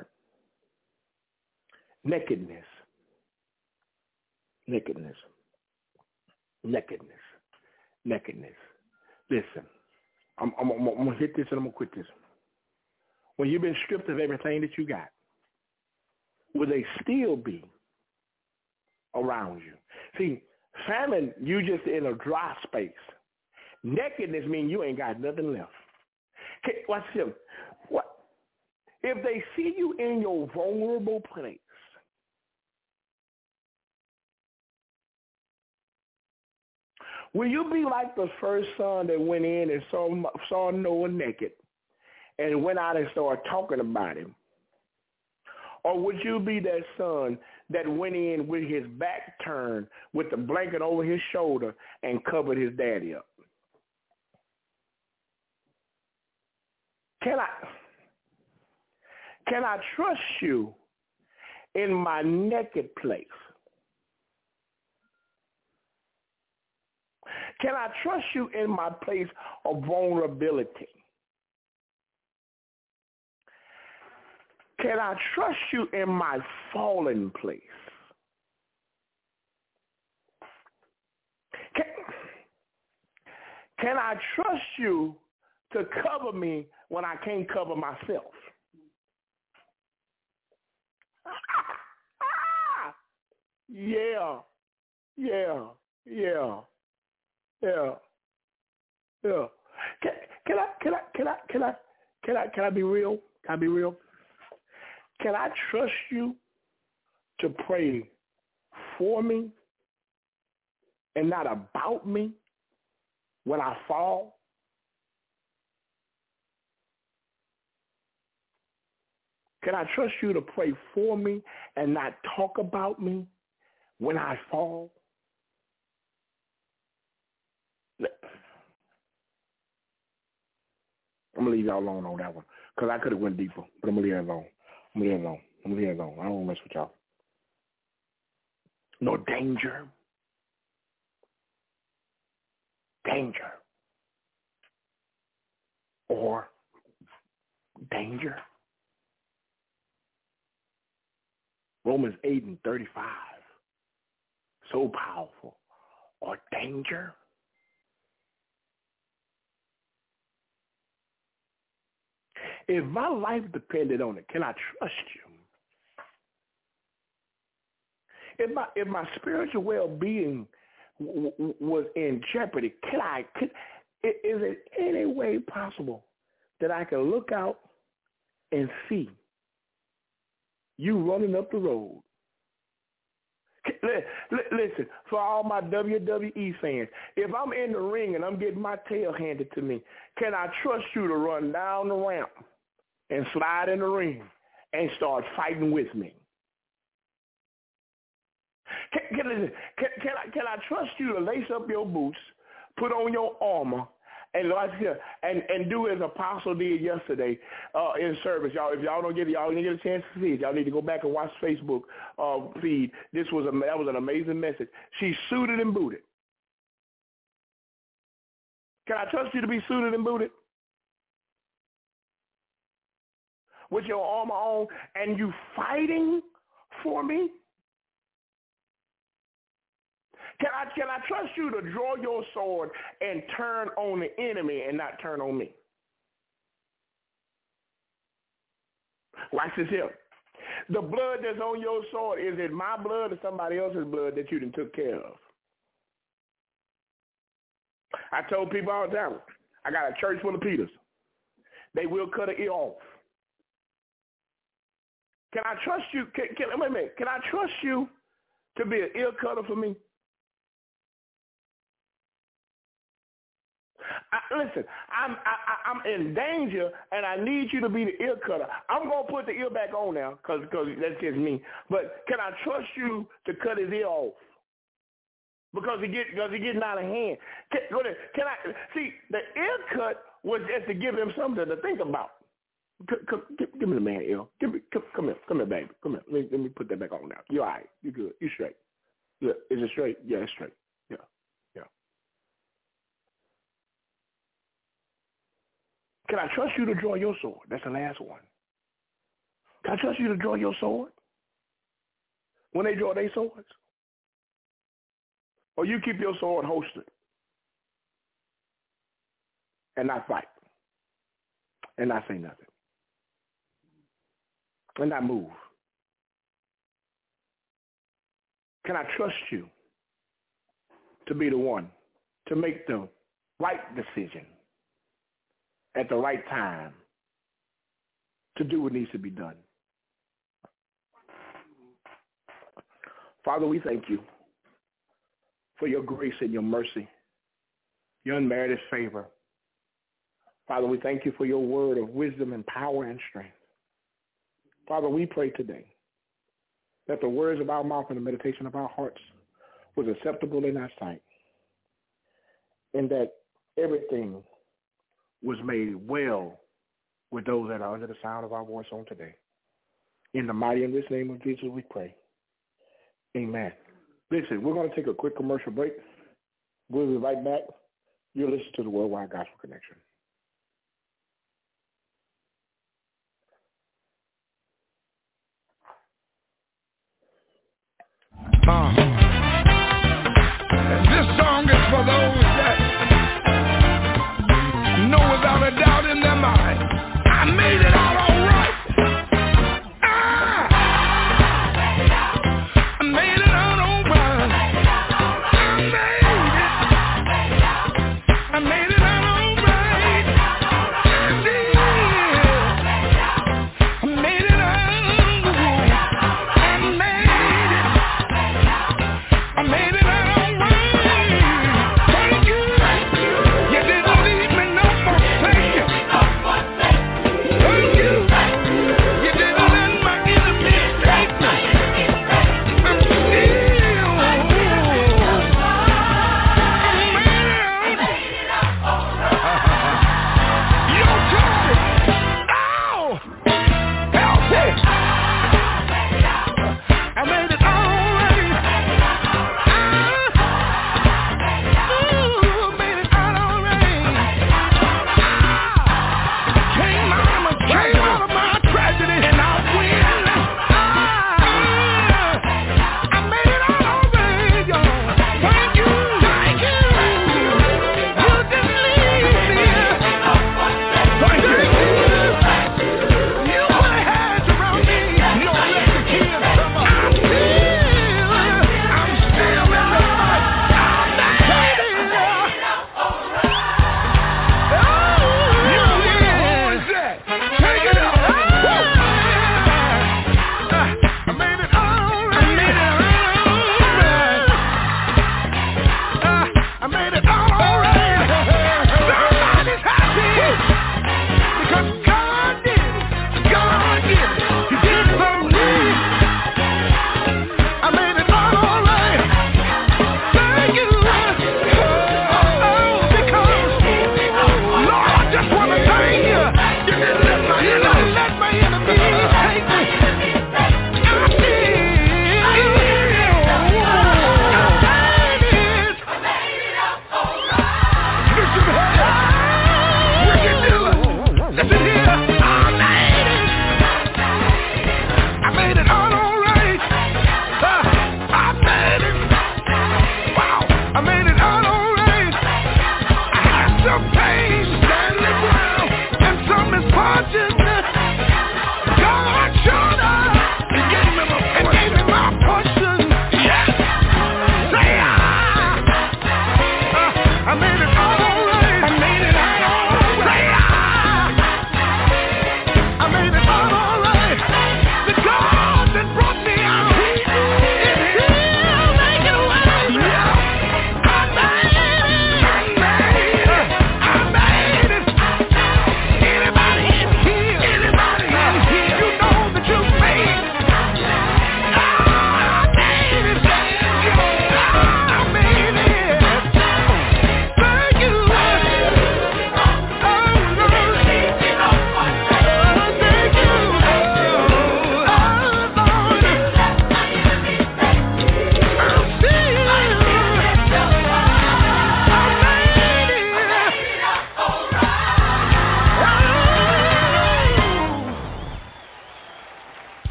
Nakedness. Nakedness. Nakedness. Nakedness. Listen, I'm, I'm, I'm, I'm going to hit this and I'm going to quit this. When you've been stripped of everything that you got, will they still be around you? See, famine, you just in a dry space. Nakedness means you ain't got nothing left. Okay, watch this. What if they see you in your vulnerable place? Will you be like the first son that went in and saw saw Noah naked and went out and started talking about him? Or would you be that son that went in with his back turned, with the blanket over his shoulder, and covered his daddy up? Can I, can I trust you in my naked place? Can I trust you in my place of vulnerability? Can I trust you in my fallen place? Can, can I trust you to cover me when I can't cover myself? Yeah, yeah, yeah, yeah, yeah. Can, can I, can I, can I, can I, can I can I be real? Can I be real? Can I trust you to pray for me and not about me when I fall? Can I trust you to pray for me and not talk about me when I fall? I'm going to leave y'all alone on that one because I could have went deeper, but I'm going to leave it alone. I'm going to leave it alone. I'm going to leave it alone. I don't want to mess with y'all. No danger. Danger. Or danger. Romans eight and thirty-five. So powerful. Or danger. If my life depended on it, can I trust you? If my if my spiritual well-being w- w- was in jeopardy, can I? Can, is it any way possible that I can look out and see you running up the road? Listen, for all my W W E fans, if I'm in the ring and I'm getting my tail handed to me, can I trust you to run down the ramp and slide in the ring and start fighting with me? Can, can, can, can, I, can I trust you to lace up your boots, put on your armor, and and, and do as Apostle did yesterday uh, in service? Y'all, if y'all don't get y'all didn't get a chance to see it, y'all need to go back and watch Facebook uh, feed. This was a, that was an amazing message. She's suited and booted. Can I trust you to be suited and booted? With your armor on and you fighting for me? Can I can I trust you to draw your sword and turn on the enemy and not turn on me? Watch this here. The blood that's on your sword, is it my blood or somebody else's blood that you done took care of? I told people all the time, I got a church full of Peters. They will cut an ear off. Can I trust you? Can, can, wait a minute. Can I trust you to be an ear cutter for me? I, listen, I'm I, I'm in danger, and I need you to be the ear cutter. I'm gonna put the ear back on now, cause cause that's just me. But can I trust you to cut his ear off? Because he get because he getting out of hand. Can, go there. Can I see the ear cut was just to give him something to think about. Come, come, give, give me the man ear. Give me come, come here, come here, baby. Come here. Let me, let me put that back on now. You all right? You good? You straight? Yeah. Is it straight? Yeah, it's straight. Yeah, yeah. Can I trust you to draw your sword? That's the last one. Can I trust you to draw your sword when they draw their swords? Or you keep your sword holstered and not fight and not say nothing and not move? Can I trust you to be the one to make the right decision at the right time to do what needs to be done? Father, we thank you for your grace and your mercy, your unmerited favor. Father, we thank you for your word of wisdom and power and strength. Father, we pray today that the words of our mouth and the meditation of our hearts was acceptable in our sight, and that everything was made well with those that are under the sound of our voice on today. In the mighty and rich name of Jesus we pray. Amen. Listen, we're going to take a quick commercial break. We'll be right back. You'll listen to the Worldwide Gospel Connection. Uh, this song is for those that know without a doubt in their mind, I made it out all right. Ah, I made it out all right. I made it. I made it out all right. I did.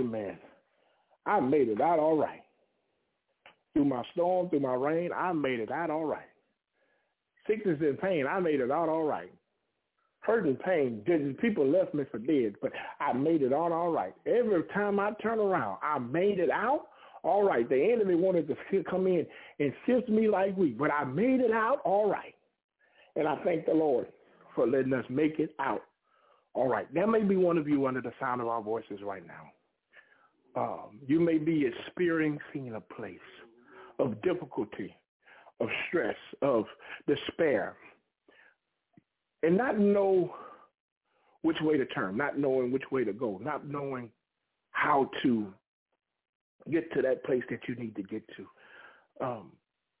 amen, I made it out all right. Through my storm, through my rain, I made it out all right. Sickness and pain, I made it out all right. Hurt and pain, people left me for dead, but I made it out all right. Every time I turn around, I made it out all right. The enemy wanted to come in and sift me like wheat, but I made it out all right. And I thank the Lord for letting us make it out all right. There may be one of you under the sound of our voices right now. Um, you may be experiencing a place of difficulty, of stress, of despair, and not know which way to turn, not knowing which way to go, not knowing how to get to that place that you need to get to, um,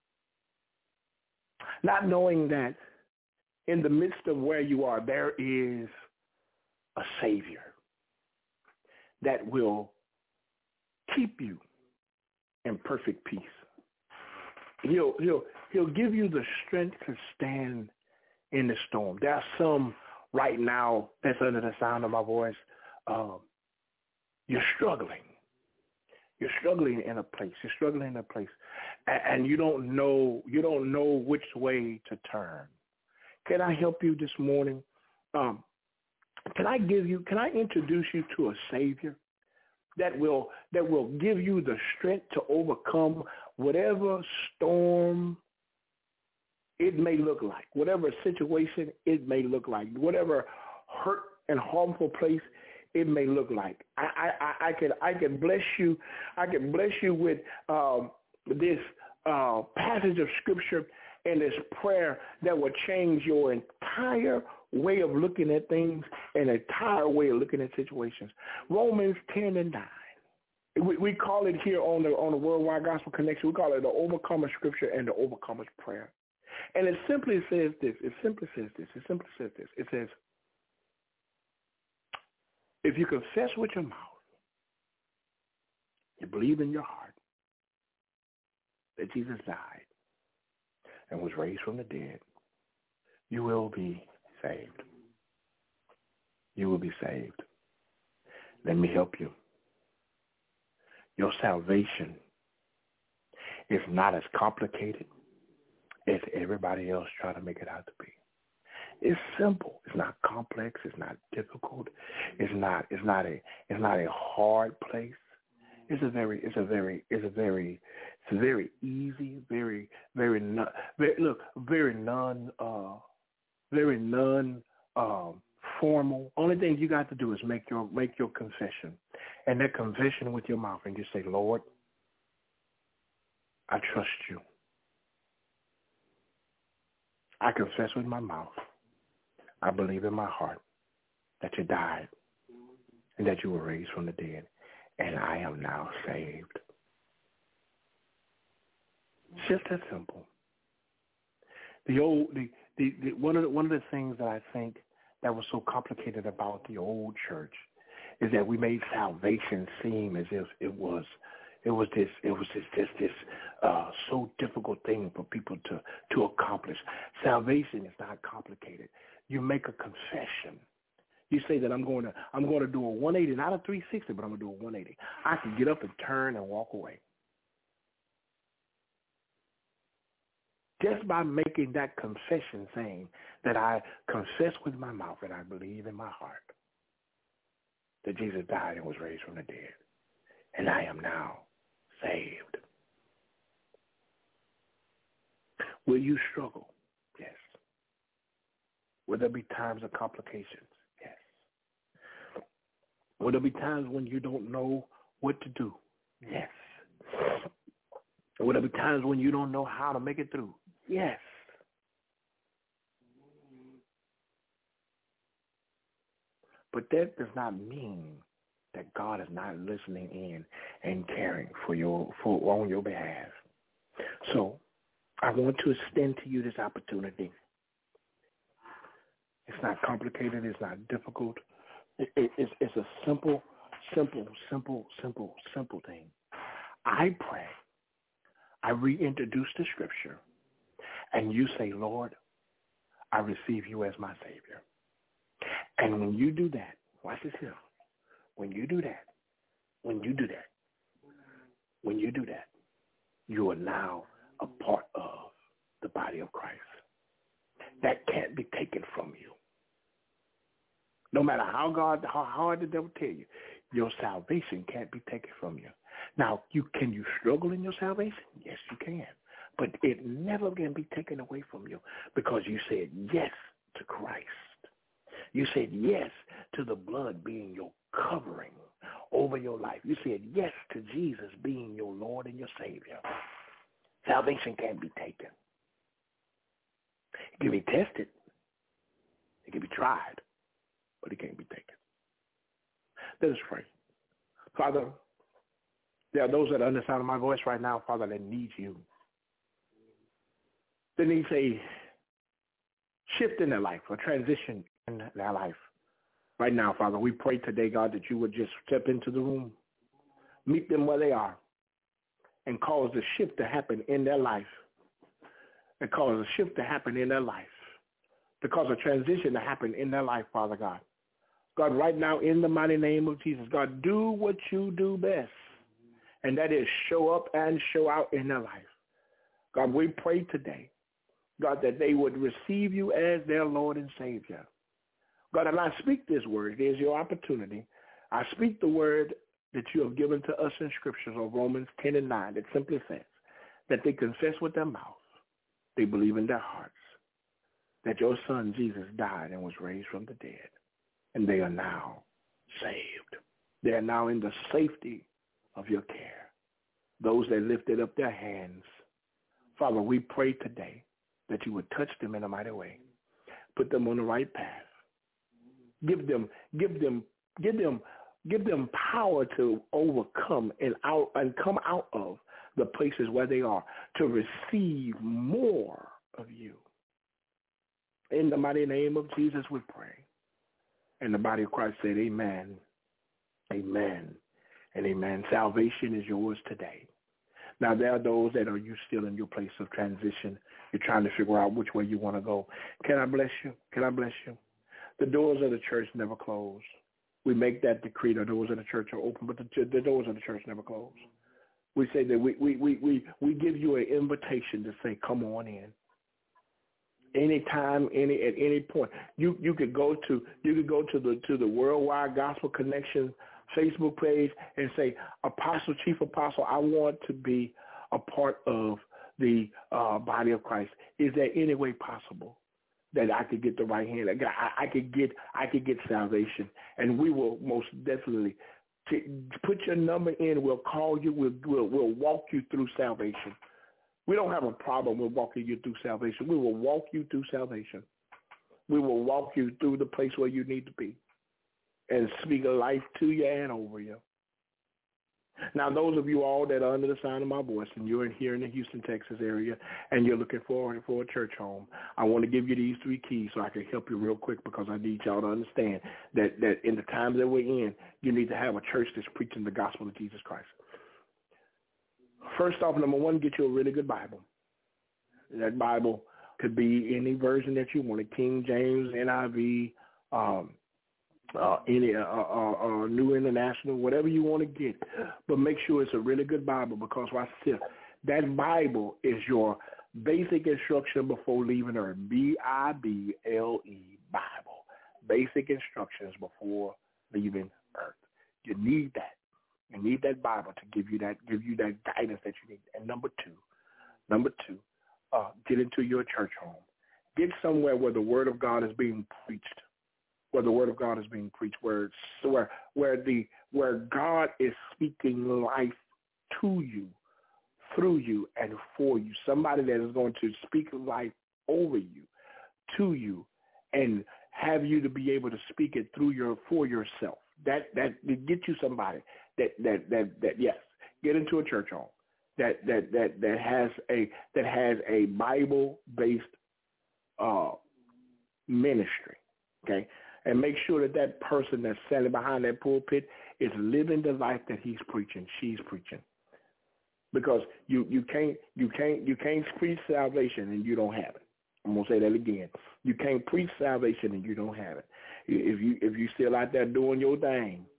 not knowing that in the midst of where you are, there is a Savior that will keep you in perfect peace. He'll, he'll, he'll give you the strength to stand in the storm. There are some right now that's under the sound of my voice. Um, you're struggling. You're struggling in a place. You're struggling in a place, and, and you don't know. You don't know which way to turn. Can I help you this morning? Um, can I give you? Can I introduce you to a Savior that will that will give you the strength to overcome whatever storm it may look like, whatever situation it may look like, whatever hurt and harmful place it may look like. I, I, I can I can bless you. I can bless you with um, this uh, passage of scripture and this prayer that will change your entire way of looking at things and entire way of looking at situations. Romans ten and nine. We, we call it here on the on the Worldwide Gospel Connection. We call it the Overcomer Scripture and the Overcomer's Prayer. And it simply says this. It simply says this. It simply says this. It says, if you confess with your mouth, you believe in your heart that Jesus died and was raised from the dead, you will be saved. You will be saved. Let me help you. Your salvation is not as complicated as everybody else try to make it out to be. It's simple. It's not complex. It's not difficult. It's not. It's not a. It's not a hard place. It's a very. It's a very. It's a very. It's very easy. Very. Very. Non, very look. Very non. Uh, very non. Um, formal. Only thing you got to do is make your make your confession, and that confession with your mouth, and you say, Lord, I trust you. I confess with my mouth. I believe in my heart that you died and that you were raised from the dead, and I am now saved. It's just that simple. The old, the, the, the one of the, one of the things that I think that was so complicated about the old church is that we made salvation seem as if it was it was this it was this this, this uh, so difficult thing for people to to accomplish. Salvation is not complicated. You make a confession. You say that I'm going to I'm going to do a one eighty, not a three sixty, but I'm going to do a one eighty. I can get up and turn and walk away. Just by making that confession, saying that I confess with my mouth and I believe in my heart that Jesus died and was raised from the dead, and I am now saved. Will you struggle? Yes. Will there be times of complications? Yes. Will there be times when you don't know what to do? Yes. Will there be times when you don't know how to make it through? Yes. But that does not mean that God is not listening in and caring for your for on your behalf. So I want to extend to you this opportunity. It's not complicated. It's not difficult. It, it, it's, it's a simple, simple, simple, simple, simple thing. I pray. I reintroduce the scripture, and you say, Lord, I receive you as my Savior. And when you do that, watch this here. When you do that, when you do that, when you do that, you are now a part of the body of Christ. That can't be taken from you. No matter how God, how hard the devil tell you, your salvation can't be taken from you. Now, you can you struggle in your salvation? Yes, you can. But it never can be taken away from you because you said yes to Christ. You said yes to the blood being your covering over your life. You said yes to Jesus being your Lord and your Savior. Salvation can't be taken. It can be tested. It can be tried, but it can't be taken. Let us pray. Father, there are those that are under the sound of my voice right now, Father, that need you. They need a shift in their life, a transition in their life. Right now, Father, we pray today, God, that you would just step into the room, meet them where they are, and cause the shift to happen in their life, and cause a shift to happen in their life, to cause a transition to happen in their life, Father God. God, right now, in the mighty name of Jesus, God, do what you do best, and that is show up and show out in their life. God, we pray today, God, that they would receive you as their Lord and Savior. God, and I speak this word. It is your opportunity. I speak the word that you have given to us in Scriptures of Romans ten and nine that simply says that they confess with their mouth, they believe in their hearts, that your Son Jesus died and was raised from the dead, and they are now saved. They are now in the safety of your care. Those that lifted up their hands, Father, we pray today that you would touch them in a mighty way, put them on the right path. Give them, give them, give them, give them power to overcome and out and come out of the places where they are to receive more of you. In the mighty name of Jesus, we pray. And the body of Christ said, amen, amen, and amen. Salvation is yours today. Now, there are those that are you still in your place of transition. You're trying to figure out which way you want to go. Can I bless you? Can I bless you? The doors of the church never close. We make that decree. The doors of the church are open, but the, the doors of the church never close. We say that we, we, we, we, we give you an invitation to say, come on in. Anytime, any at any point. You you could go to you could go to the to the Worldwide Gospel Connection Facebook page and say, Apostle, Chief Apostle, I want to be a part of the uh, body of Christ. Is there any way possible that I could get the right hand? I, I could get I could get salvation, and we will most definitely t- put your number in. We'll call you. We'll, we'll we'll walk you through salvation. We don't have a problem with walking you through salvation. We will walk you through salvation. We will walk you through the place where you need to be and speak life to you and over you. Now, those of you all that are under the sound of my voice and you're in here in the Houston, Texas area and you're looking forward for a church home, I want to give you these three keys so I can help you real quick because I need y'all to understand that, that in the times that we're in, you need to have a church that's preaching the gospel of Jesus Christ. First off, number one, get you a really good Bible. That Bible could be any version that you want, King James, N I V, um, uh, any uh, uh, uh, New International, whatever you want to get. But make sure it's a really good Bible because watch this. That Bible is your basic instruction before leaving Earth. B I B L E, Bible. Basic instructions before leaving Earth. You need that. You need that Bible to give you that give you that guidance that you need. And number two, number two, uh, get into your church home. Get somewhere where the Word of God is being preached, where the Word of God is being preached, where where where the where God is speaking life to you, through you, and for you. Somebody that is going to speak life over you, to you, and have you to be able to speak it through your for yourself. That that get you somebody. That, that that that yes, get into a church home that that that that has a that has a Bible-based uh, ministry, okay, and make sure that that person that's standing behind that pulpit is living the life that he's preaching, she's preaching, because you you can't you can't you can't preach salvation and you don't have it. I'm gonna say that again. You can't preach salvation and you don't have it. If you if you still out there doing your thing,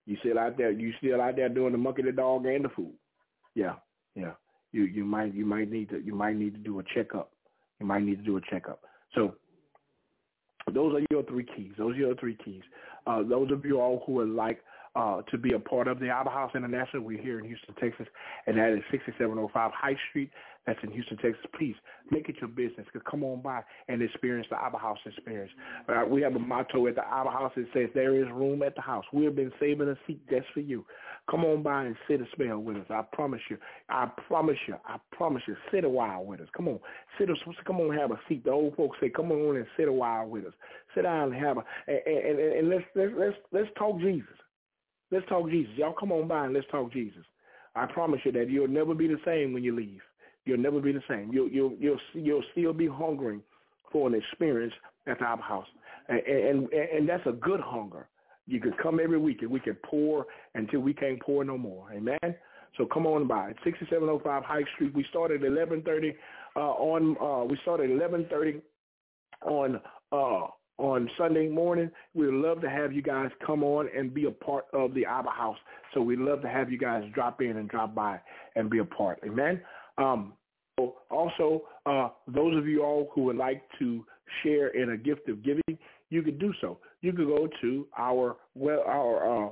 You still out there? You still out there doing the monkey, the dog, and the fool? Yeah, yeah. You you might you might need to you might need to do a checkup. You might need to do a checkup. So those are your three keys. Those are your three keys. Uh, those of you all who would like uh, to be a part of the Abba House International, we're here in Houston, Texas, and that is sixty-seven oh five High Street. That's in Houston, Texas. Please make it your business. Come on by and experience the Abba House experience. Uh, we have a motto at the Abba House that says, there is room at the house. We have been saving a seat just for you. Come on by and sit a spell with us. I promise you. I promise you. I promise you. Sit a while with us. Come on. Sit a, come on and have a seat. The old folks say, come on and sit a while with us. Sit down and have a, and, and, and, and let's, let's, let's, let's talk Jesus. Let's talk Jesus. Y'all come on by and let's talk Jesus. I promise you that you'll never be the same when you leave. You'll never be the same. You'll you'll you'll you'll still be hungering for an experience at the Abba House, and, and and that's a good hunger. You could come every week, and we can pour until we can't pour no more. Amen. So come on by. sixty-seven oh five High Street. We started at eleven thirty uh, on. Uh, we started at eleven thirty on uh, on Sunday morning. We'd love to have you guys come on and be a part of the Abba House. So we'd love to have you guys drop in and drop by and be a part. Amen. Um, also, uh, those of you all who would like to share in a gift of giving, you could do so. You could go to our well, our uh,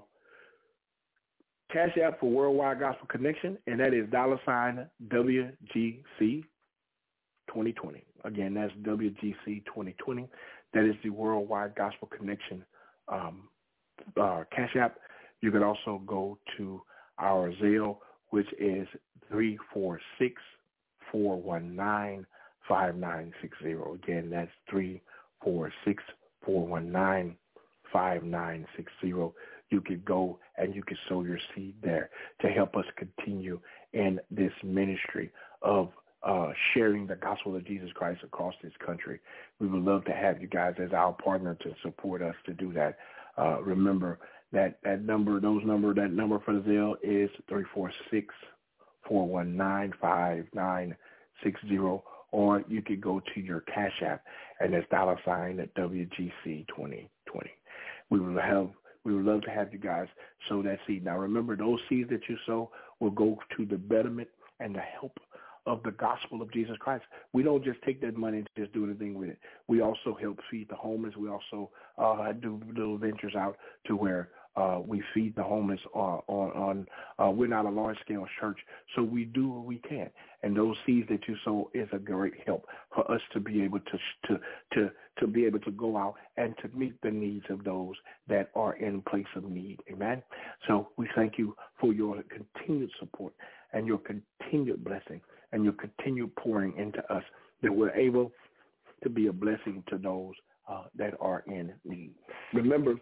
Cash App for Worldwide Gospel Connection, and that is dollar sign W G C twenty twenty. Again, that's W G C twenty twenty. That is the Worldwide Gospel Connection um, uh, Cash App. You could also go to our Zelle, which is three four six, four one nine, five nine six zero. Again, that's three four six, four one nine, five nine six zero. You could go and you could sow your seed there to help us continue in this ministry of uh, sharing the gospel of Jesus Christ across this country. We would love to have you guys as our partner to support us to do that. Uh, remember that that number, those number, that number for the Zelle is three four six, four one nine, five nine six zero, or you could go to your Cash App, and it's dollar sign at W G C twenty twenty. We will have, we would love to have you guys sow that seed. Now, remember, those seeds that you sow will go to the betterment and the help of the gospel of Jesus Christ. We don't just take that money and just do anything with it. We also help feed the homeless. We also uh, do little ventures out to where Uh, we feed the homeless uh, on, on uh, we're not a large-scale church, so we do what we can. And those seeds that you sow is a great help for us to be able to to to to be able to go out and to meet the needs of those that are in place of need. Amen. So we thank you for your continued support and your continued blessing and your continued pouring into us, that we're able to be a blessing to those uh, that are in need. Remember,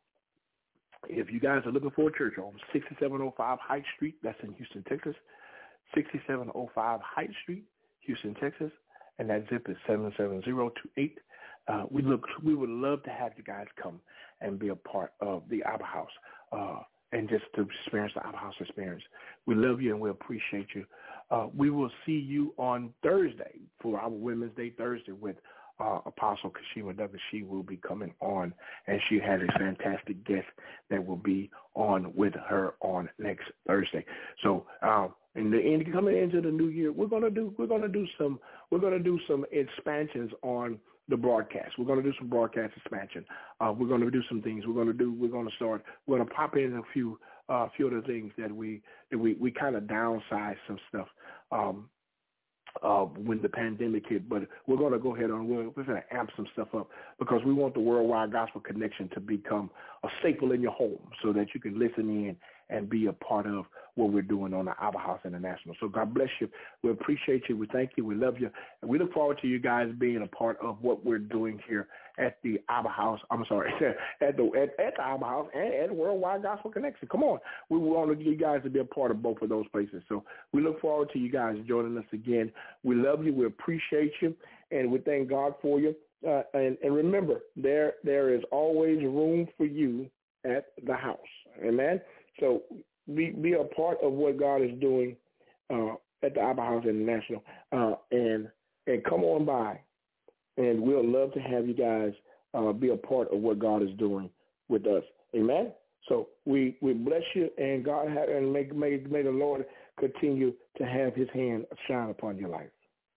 if you guys are looking for a church on sixty-seven oh five High Street, that's in Houston, Texas, sixty-seven oh five High Street, Houston, Texas, and that zip is seven seven zero two eight. Uh, we look, we would love to have you guys come and be a part of the Abba House uh, and just to experience the Abba House experience. We love you and we appreciate you. Uh, we will see you on Thursday for our Women's Day Thursday with Uh, Apostle Kashima Douglas. She will be coming on, and she has a fantastic guest that will be on with her on next Thursday. So, um, in the end, coming into the new year, we're gonna do we're gonna do some we're gonna do some expansions on the broadcast. We're gonna do some broadcast expansion. Uh, we're gonna do some things. We're gonna do. We're gonna start. We're gonna pop in a few uh, few of the things that we that we we kind of downsize some stuff. Um, Uh, when the pandemic hit, but we're going to go ahead and we're, we're going to amp some stuff up because we want the Worldwide Gospel Connection to become a staple in your home so that you can listen in and be a part of what we're doing on the Abba House International. So God bless you. We appreciate you. We thank you. We love you. And we look forward to you guys being a part of what we're doing here at the Abba House. I'm sorry, at the at, at the Abba House and at Worldwide Gospel Connection. Come on. We want you guys to be a part of both of those places. So we look forward to you guys joining us again. We love you. We appreciate you. And we thank God for you. Uh, and, and remember, there there is always room for you at the house. Amen. So be be a part of what God is doing uh, at the Abba House International, uh, and and come on by, and we'll love to have you guys uh, be a part of what God is doing with us. Amen. So we, we bless you, and God have, and may, may, may the Lord continue to have his hand shine upon your life.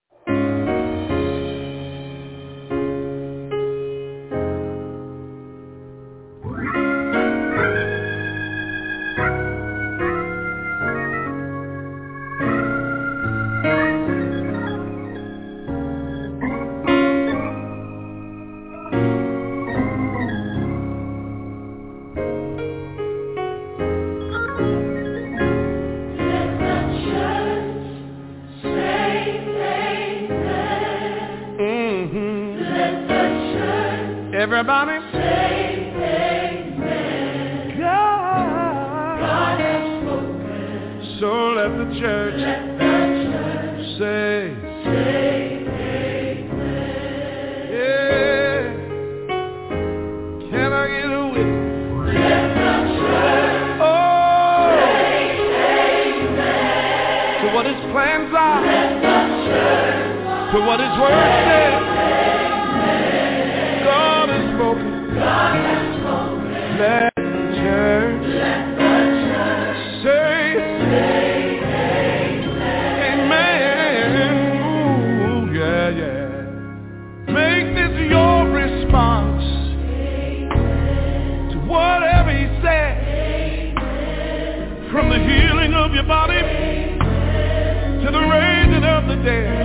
Everybody say amen. God, God has spoken. So let the church, let the church say, say amen. Yeah. Can I get a witness? Let the church oh. say amen. To what his plans are. Let the church to what his word says. God has spoken. Let the church, let the church say, say amen. Amen. Ooh, yeah, yeah. Make this your response amen. To whatever he said. Amen. From the healing of your body amen. To the raising of the dead.